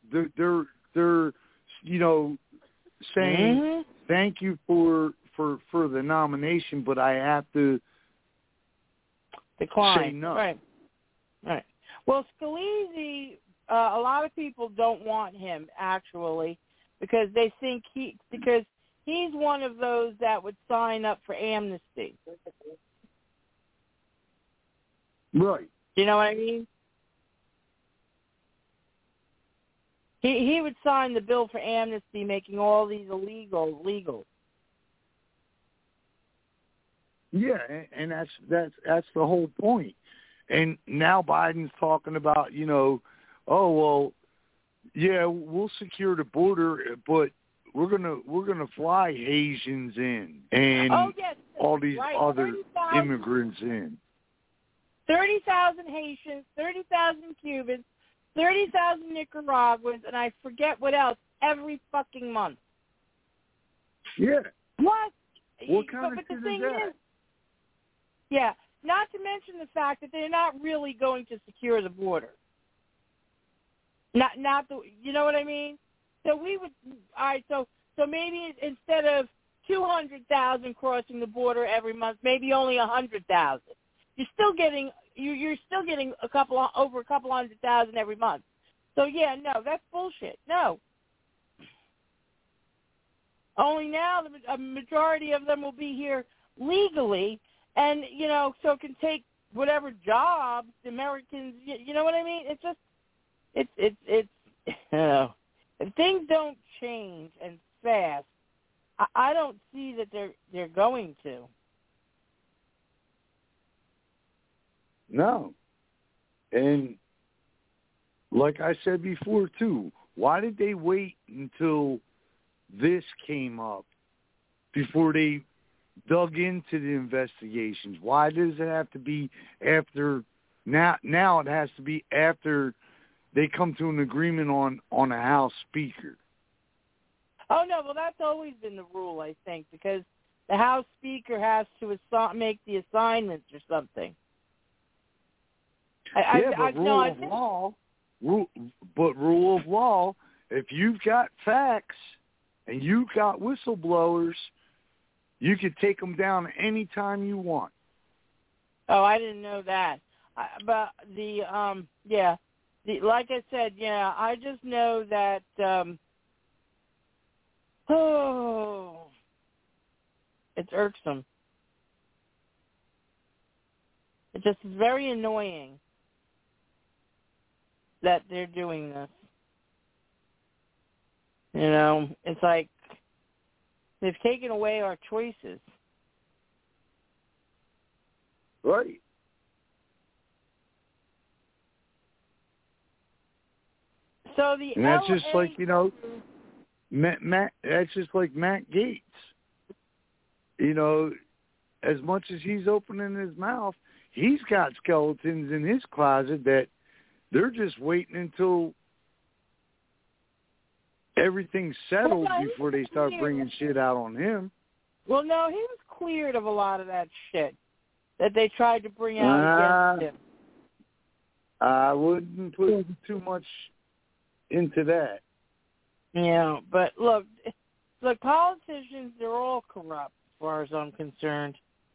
saying thank you for the nomination, but I have to decline. Say no. Right. Well, Scalise, a lot of people don't want him actually because they think because he's one of those that would sign up for amnesty. Right. Do you know what I mean? He would sign the bill for amnesty, making all these illegal legal. Yeah, and that's the whole point. And now Biden's talking about, we'll secure the border, but we're gonna fly Haitians in and all these other immigrants in. 30,000 Haitians, 30,000 Cubans, 30,000 Nicaraguans, and I forget what else, every fucking month. Yeah. What? What kind of shit is that? Yeah, not to mention the fact that they're not really going to secure the border. Not the, you know what I mean? So we would, all right, so maybe instead of 200,000 crossing the border every month, maybe only 100,000. You're still getting over a couple 100,000 every month. So yeah, no, that's bullshit. No. Only now a majority of them will be here legally, and so it can take whatever jobs the Americans. You know what I mean? It's just it's if things don't change and fast, I don't see that they're going to. No. And like I said before, too, why did they wait until this came up before they dug into the investigations? Why does it have to be after now it has to be after they come to an agreement on a House Speaker? Oh, no, well, that's always been the rule, I think, because the House Speaker has to make the assignments or something. Rule of law, if you've got facts and you've got whistleblowers, you could take them down anytime you want. Oh, I didn't know that. But like I said, I just know that, it's irksome. It just is very annoying that they're doing this. It's like they've taken away our choices. Right. So and that's just like, Matt. That's just like Matt Gaetz. As much as he's opening his mouth, he's got skeletons in his closet that they're just waiting until everything's settled before they start bringing shit out on him. Well, no, he was cleared of a lot of that shit that they tried to bring out against him. I wouldn't put too much into that. Yeah, but look, politicians, they're all corrupt as far as I'm concerned.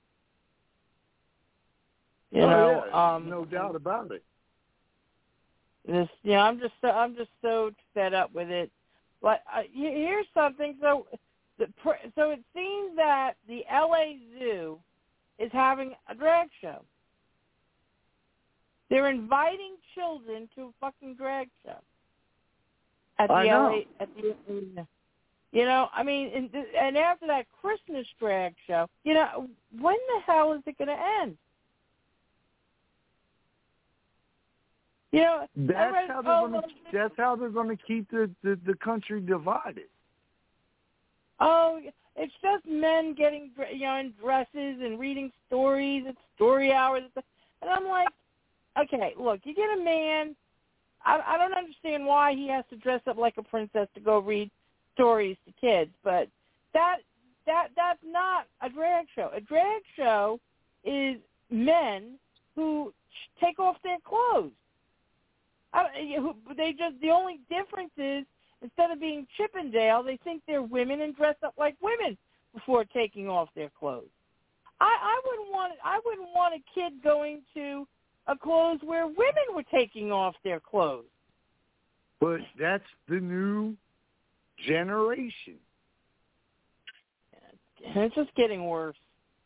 No doubt about it. I'm just so fed up with it. But here's something. So it seems that the LA Zoo is having a drag show. They're inviting children to a fucking drag show at the LA. And after that Christmas drag show, when the hell is it going to end? That's how they're going to keep the country divided. Oh, it's just men getting in dresses and reading stories at story hours, and I'm like, okay, look, you get a man. I don't understand why he has to dress up like a princess to go read stories to kids, but that's not a drag show. A drag show is men who take off their clothes. The only difference is, instead of being Chippendale, they think they're women and dress up like women before taking off their clothes. I wouldn't want a kid going to a clothes where women were taking off their clothes. But that's the new generation. And it's just getting worse.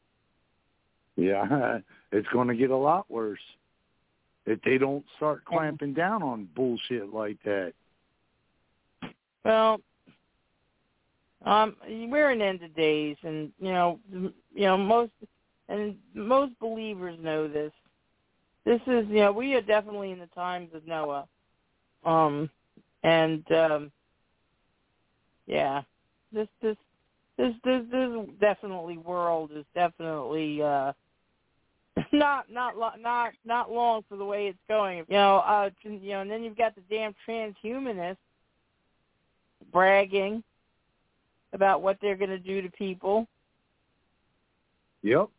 Yeah, it's going to get a lot worse if they don't start clamping down on bullshit like that. Well, we're in end of days, and most believers know this. This is, we are definitely in the times of Noah, this definitely world is definitely not long for the way it's going. And then you've got the damn transhumanists bragging about what they're going to do to people. Yep.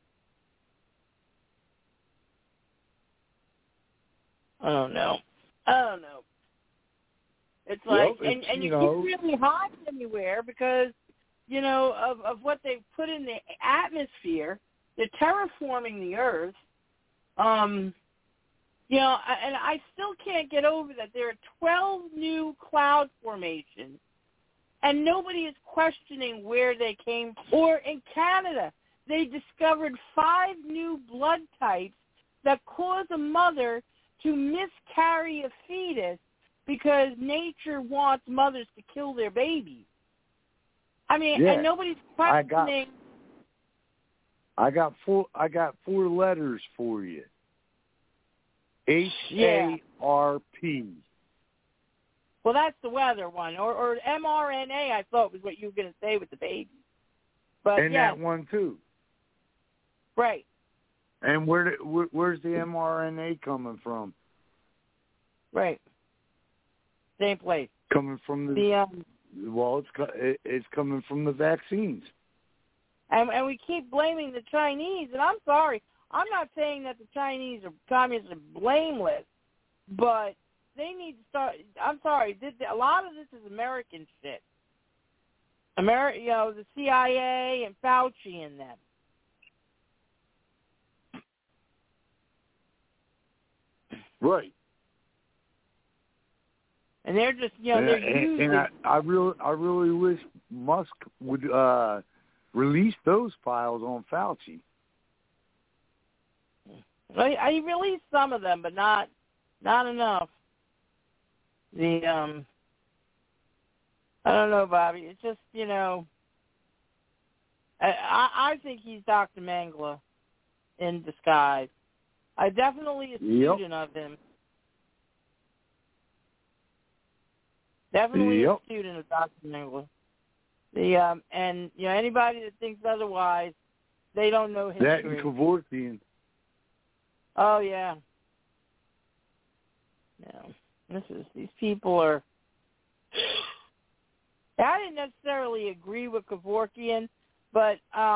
I don't know. It's like, and you can't really hide anywhere because, of what they've put in the atmosphere. They're terraforming the earth. And I still can't get over that there are 12 new cloud formations, and nobody is questioning where they came from. Or in Canada, they discovered 5 new blood types that cause a mother to miscarry a fetus because nature wants mothers to kill their babies. I mean, and nobody's questioning. I got 4 letters for you. HARP. Well, that's the weather one, or mRNA. I thought was what you were going to say with the baby. But and that one too. Right. And where's the mRNA coming from? Right. Same place. Coming from it's coming from the vaccines. And we keep blaming the Chinese, and I'm sorry. I'm not saying that the Chinese or communists are blameless, but they need to start. I'm sorry. A lot of this is American shit. The CIA and Fauci and them. Right. And they're just, they're using. And I really wish Musk would release those files on Fauci. I released some of them, but not enough. I don't know, Bobby. It's just, I think he's Dr. Mengele in disguise. I'm definitely a student of him. Definitely a student of Dr. Mengele. And anybody that thinks otherwise, they don't know history. That and Kevorkian. Oh yeah. No, these people are. I didn't necessarily agree with Kevorkian, but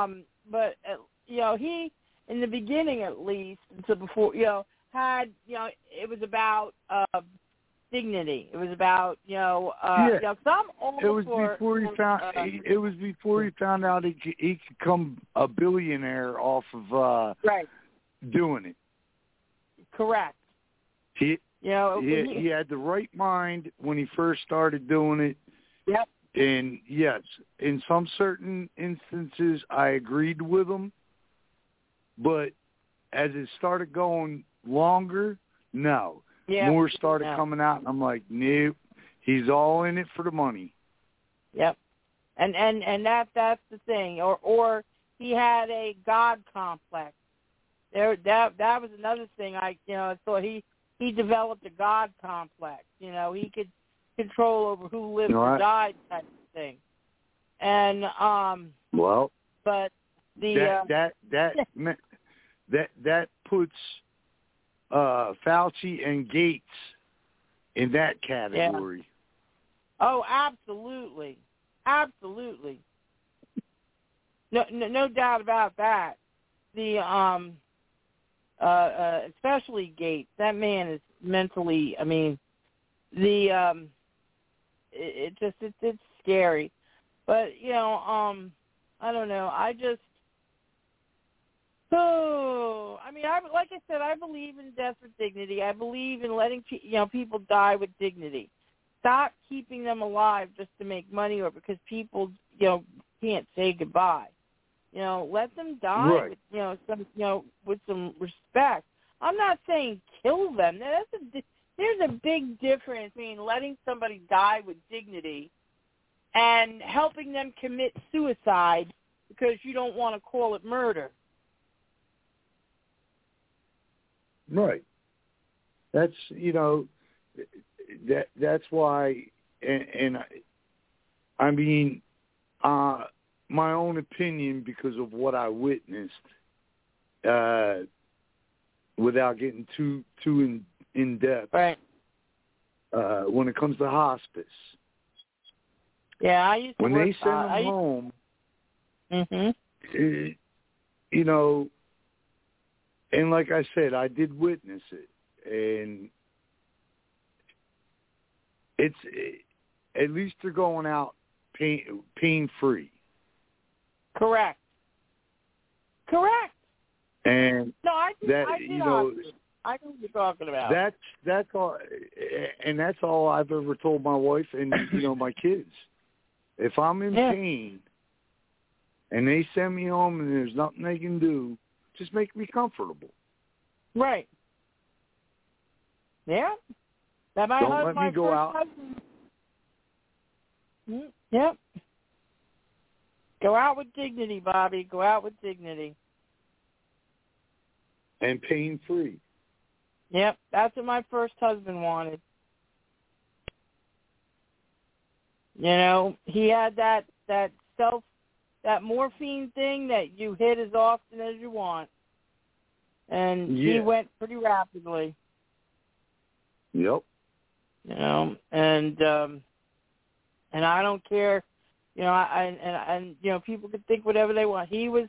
he, in the beginning at least, until before, had, it was about dignity. It was about, some it was before he found. It was before he found out he could become a billionaire off of doing it. Correct. He had the right mind when he first started doing it. Yep. And yes, in some certain instances, I agreed with him. But as it started going longer, no. Yeah, more started coming out, and I'm like, nope, he's all in it for the money. Yep. And that's the thing. Or he had a God complex. That was another thing. I thought he developed a God complex. He could control over who lived or died, type of thing. And but that puts Fauci and Gates in that category. Yeah. Oh, absolutely, absolutely. No doubt about that. especially Gates. That man is mentally, I mean, it's scary. But, you know, I don't know. Like I said, I believe in death with dignity. I believe in letting people die with dignity. Stop keeping them alive just to make money or because people, can't say goodbye. Let them die right. with some respect. I'm not saying kill them. There's a big difference between letting somebody die with dignity and helping them commit suicide because you don't want to call it murder. Right. That's that's why, and I mean, my own opinion because of what I witnessed, without getting too in depth. Right. When it comes to hospice. Yeah, I used to when work, they send them home. Mm-hmm. And like I said, I did witness it, and it's at least they're going out pain free. Correct. And no, I know what you're talking about. That's all, and that's all I've ever told my wife and my kids. If I'm in pain and they send me home and there's nothing they can do, just make me comfortable. Right. Yeah. That my Don't let me go out. Yep. Go out with dignity, Bobby. Go out with dignity. And pain-free. Yep. That's what my first husband wanted. He had that morphine thing that you hit as often as you want. And he went pretty rapidly. Yep. And I don't care, and people could think whatever they want. He was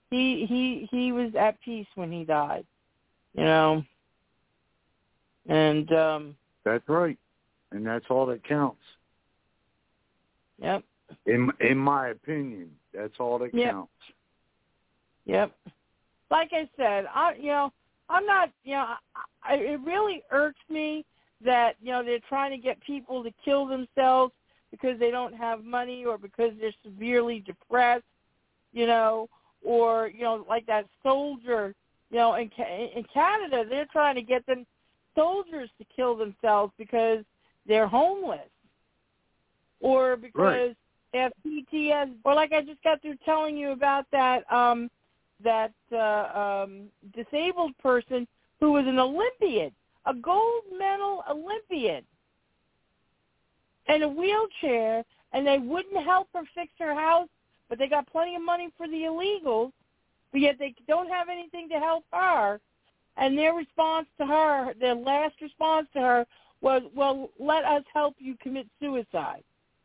at peace when he died, and that's right, and that's all that counts. Yep. In my opinion, that's all that counts. Yep. Like I said, I'm not, it really irks me that, they're trying to get people to kill themselves because they don't have money or because they're severely depressed, or, like that soldier, in Canada, they're trying to get them soldiers to kill themselves because they're homeless or because they have PTSD. Or like I just got through telling you about that, disabled person who was an Olympian, a gold medal Olympian, in a wheelchair, and they wouldn't help her fix her house, but they got plenty of money for the illegals, but yet they don't have anything to help her. And their response to her, their last response to her was, well, let us help you commit suicide.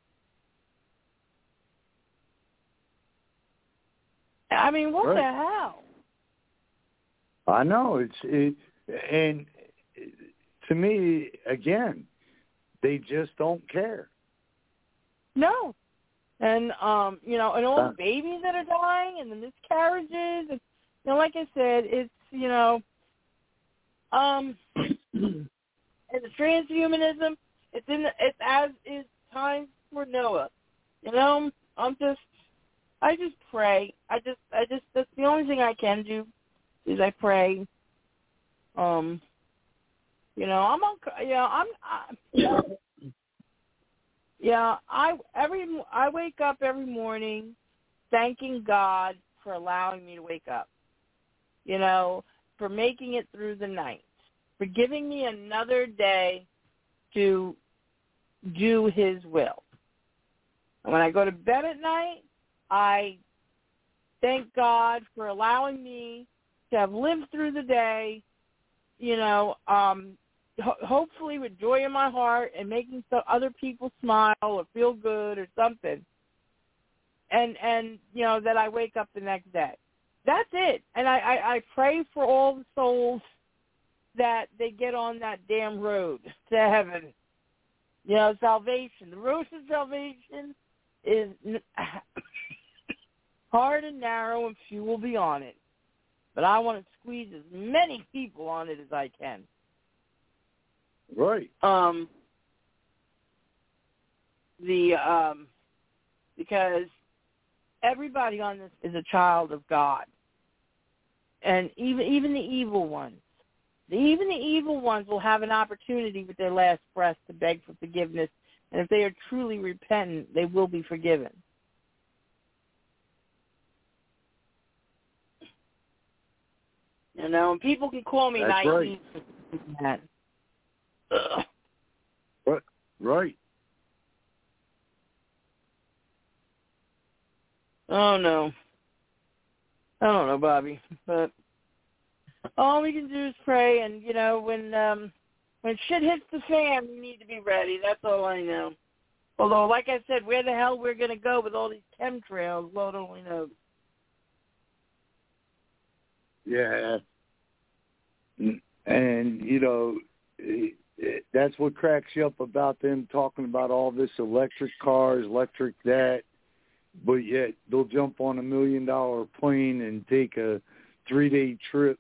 I mean, what the hell? I know. And to me, again, they just don't care. No. And, and all the babies that are dying and the miscarriages. And, like I said, it's, and the transhumanism, it's as is time for Noah. I just pray. I just that's the only thing I can do is I pray. I wake up every morning thanking God for allowing me to wake up. For making it through the night, for giving me another day to do His will. And when I go to bed at night, I thank God for allowing me to have lived through the day, hopefully with joy in my heart and making other people smile or feel good or something. And that I wake up the next day. that's it. And I pray for all the souls that they get on that damn road to heaven. You know, salvation. The road to salvation is hard and narrow, and few will be on it. But I want to squeeze as many people on it as I can. Right. Because everybody on this is a child of God. And even the evil ones. Even the evil ones will have an opportunity with their last breath to beg for forgiveness. And if they are truly repentant, they will be forgiven. You know, and people can call me That's naive right. for that. What? Right. Oh, no. I don't know, Bobby, but all we can do is pray, and, you know, when shit hits the fan, we need to be ready. That's all I know. Although, like I said, where the hell we're going to go with all these chemtrails, Lord only knows. Yeah. And, you know, that's what cracks you up about them talking about all this electric cars, electric that, but yet they'll jump on $1 million plane and take a 3-day trip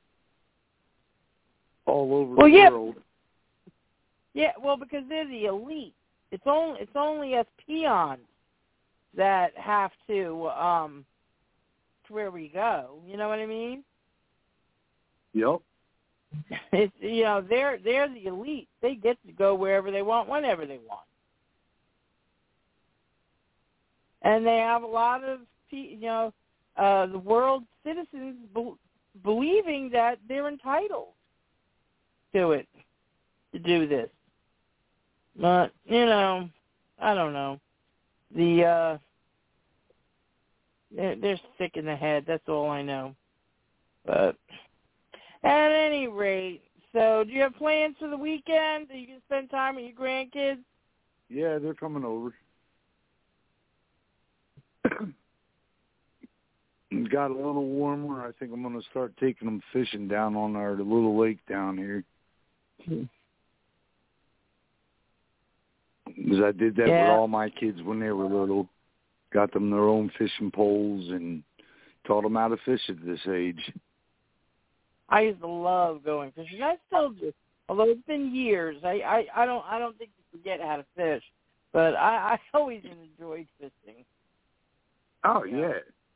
all over the world. Yeah, well, because they're the elite. It's only us peons that have to where we go. You know what I mean? Yep. It's, you know, they're the elite. They get to go wherever they want, whenever they want, and they have a lot of, you know, the world's citizens believing that they're entitled to it, to do this. But, you know, I don't know. They're sick in the head. That's all I know. But at any rate, so do you have plans for the weekend? Are you going to spend time with your grandkids? Yeah, they're coming over. It got a little warmer. I think I'm going to start taking them fishing down on our little lake down here. Because I did that with all my kids when they were little. Got them their own fishing poles and taught them how to fish at this age. I used to love going fishing. I still do, although it's been years. I don't think you forget how to fish, but I always enjoyed fishing. Oh yeah.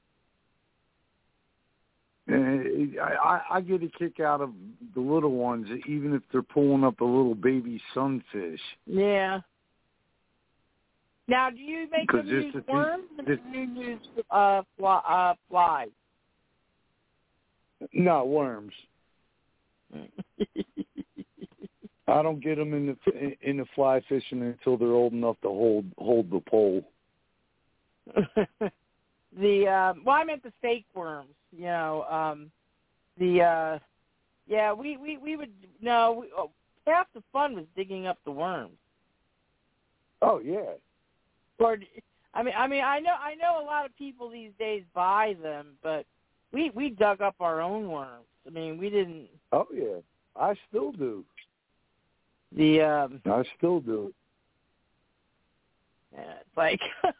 I get a kick out of the little ones, even if they're pulling up a little baby sunfish. Yeah. Now, do you make them use worms, or do you use flies? No, worms. I don't get them in the fly fishing until they're old enough to hold the pole. I meant the fake worms. You know, we would half the fun was digging up the worms. Oh yeah. Or I mean I know a lot of people these days buy them, but we dug up our own worms. I mean, we didn't. Oh yeah, I still do. I still do. Yeah, it's like.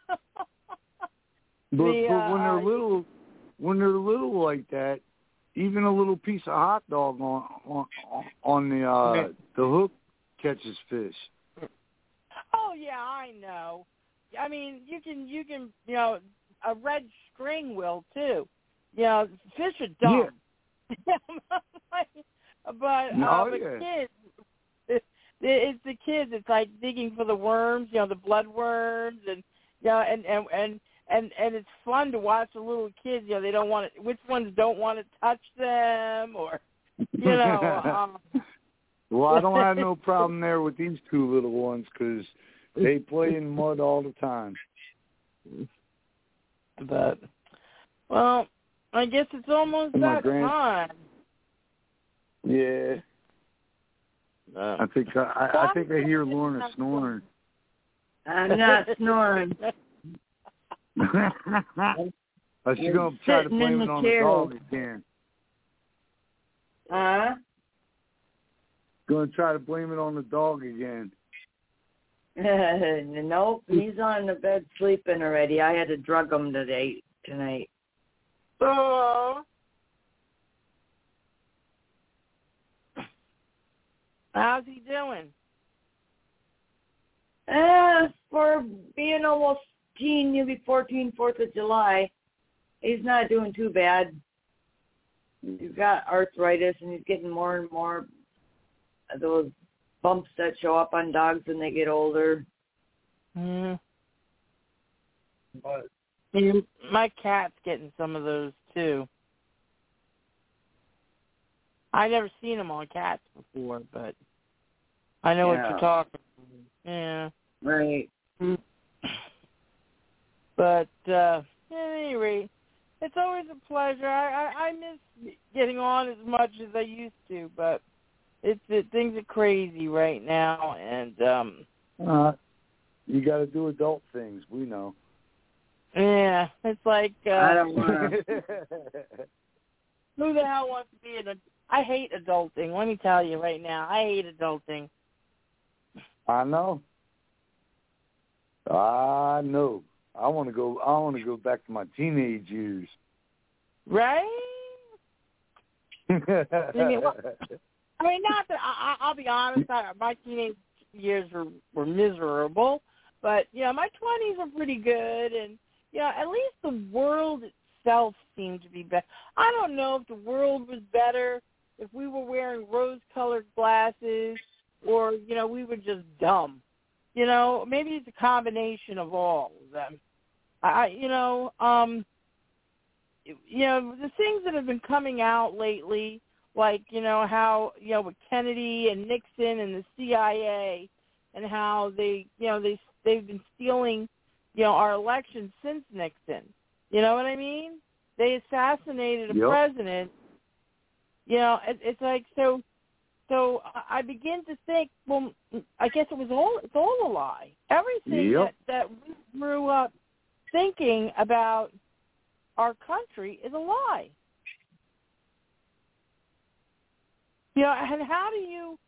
But when they're little like that, even a little piece of hot dog on the hook catches fish. Oh yeah, I know. I mean, you can you know, a red string will too. You know, fish are dumb. Yeah. but kids, it's the kids. It's like digging for the worms. You know, the blood worms, and you know, and it's fun to watch the little kids. You know, they don't want to. Which ones don't want to touch them, or you know. Well, I don't have no problem there with these two little ones because they play in mud all the time. But, well, I guess it's almost that time. Yeah. I think I hear Lorna snoring. I'm not snoring. She's going to try to blame it on the dog again. Going to try to blame it on the dog again. Nope, he's on the bed sleeping already. I had to drug him tonight. Oh. How's he doing? For being almost teen, he'll be 14, 4th of July. He's not doing too bad. He's got arthritis, and he's getting more and more of those bumps that show up on dogs when they get older. But my cat's getting some of those, too. I never seen them on cats before, but I know what you're talking about. Yeah. Right. But at any rate, it's always a pleasure. I miss getting on as much as I used to, but things are crazy right now, and you got to do adult things. We know. Yeah, it's like I don't want to. Who the hell wants to be I hate adulting. Let me tell you right now, I hate adulting. I know. I want to go back to my teenage years. Right? I mean, not that I'll be honest. My teenage years were miserable, but my 20s were pretty good, and at least the world itself seemed to be better. I don't know if the world was better if we were wearing rose-colored glasses, or we were just dumb. Maybe it's a combination of all of them. The things that have been coming out lately, like, how, with Kennedy and Nixon and the CIA, and how they've been stealing, our elections since Nixon. You know what I mean? They assassinated a president. It's like, so I begin to think, well, I guess it's all a lie. Everything that we grew up thinking about our country is a lie. And how do you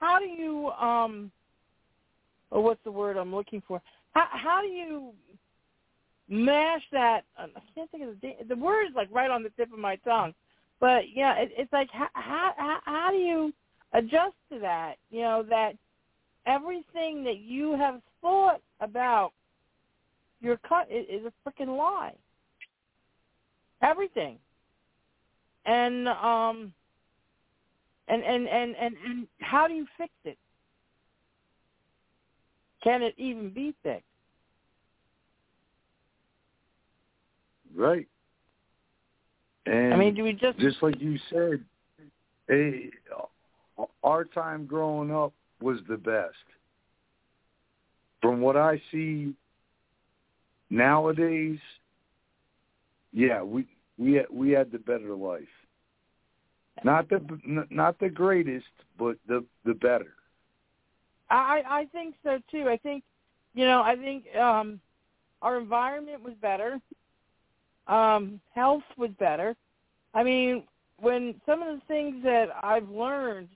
or what's the word I'm looking for? How do you mash that? I can't think of the word is like right on the tip of my tongue. But it's like how do you adjust to that? That everything that you have thought about your cut is a freaking lie. Everything. And how do you fix it? Can it even be fixed? Right. And do we just like you said, our time growing up was the best. From what I see nowadays, we had the better life. Not the greatest, but the better. I think so too. I think our environment was better. Health was better. I mean, when some of the things that I've learned,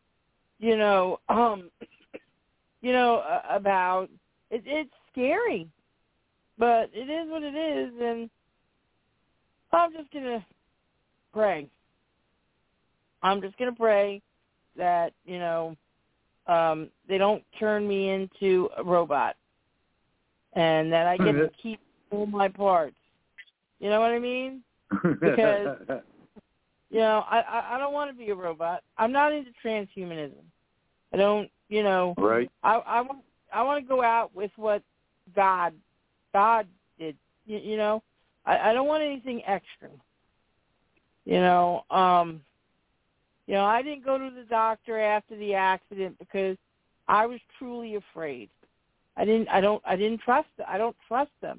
about it's scary, but it is what it is, and I'm just gonna pray. I'm just gonna pray that they don't turn me into a robot, and that I get to keep all my parts. You know what I mean? Because I don't want to be a robot. I'm not into transhumanism. I don't. Right. I want to go out with what God did. I don't want anything extra. I didn't go to the doctor after the accident because I was truly afraid. I didn't trust. I don't trust them.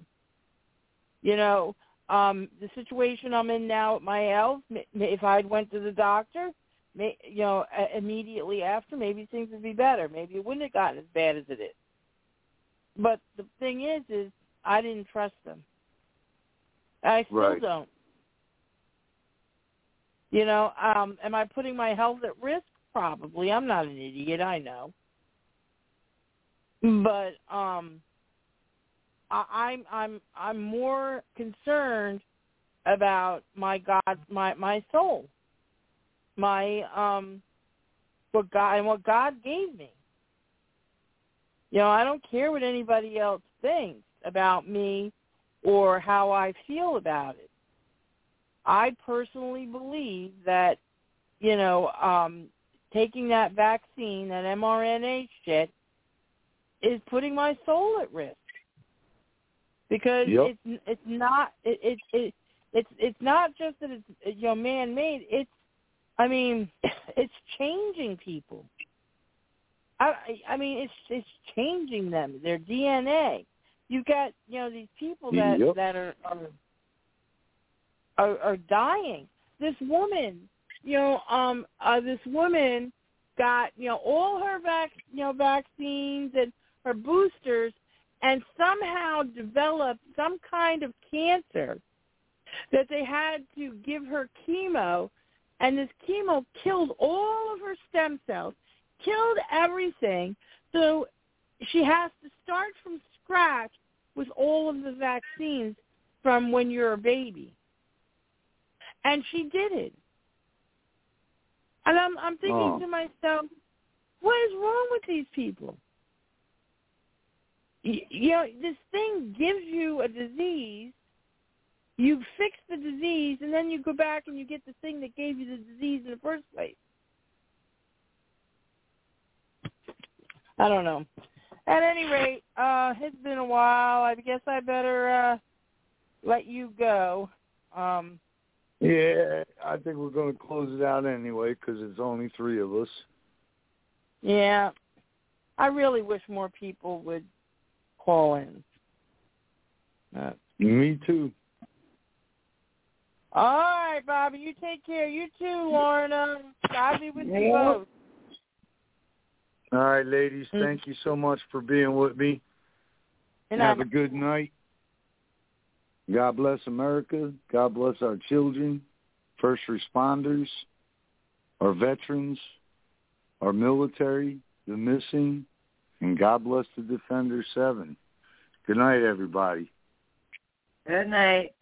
The situation I'm in now at my health, if I'd went to the doctor, immediately after, maybe things would be better. Maybe it wouldn't have gotten as bad as it is. But the thing is I didn't trust them. I still Right. don't. You know, am I putting my health at risk? Probably. I'm not an idiot, I know. But I'm more concerned about my soul, what God gave me. You know, I don't care what anybody else thinks about me or how I feel about it. I personally believe that, you know, taking that vaccine, that mRNA shit, is putting my soul at risk. Because Yep. it's not just that it's, you know, man-made. It's changing people. I mean, it's changing them, their DNA. You've got, you know, these people that Yep. that are dying. This woman, you know, this woman got, you know, all her vaccines and her boosters, and somehow developed some kind of cancer that they had to give her chemo, and this chemo killed all of her stem cells, killed everything, so she has to start from scratch with all of the vaccines from when you're a baby. And she did it. And I'm thinking to myself, what is wrong with these people? You know, this thing gives you a disease, you fix the disease, and then you go back and you get the thing that gave you the disease in the first place. I don't know. At any rate, it's been a while. I guess I better let you go. Yeah, I think we're going to close it out anyway because it's only three of us. Yeah. I really wish more people would call in. Me too. All right, Bobby, you take care. You too, Lorna. God be with you both. All right, ladies, thank you so much for being with me. And have a good night. God bless America. God bless our children, first responders, our veterans, our military, the missing, and God bless the Defender 7. Good night, everybody. Good night.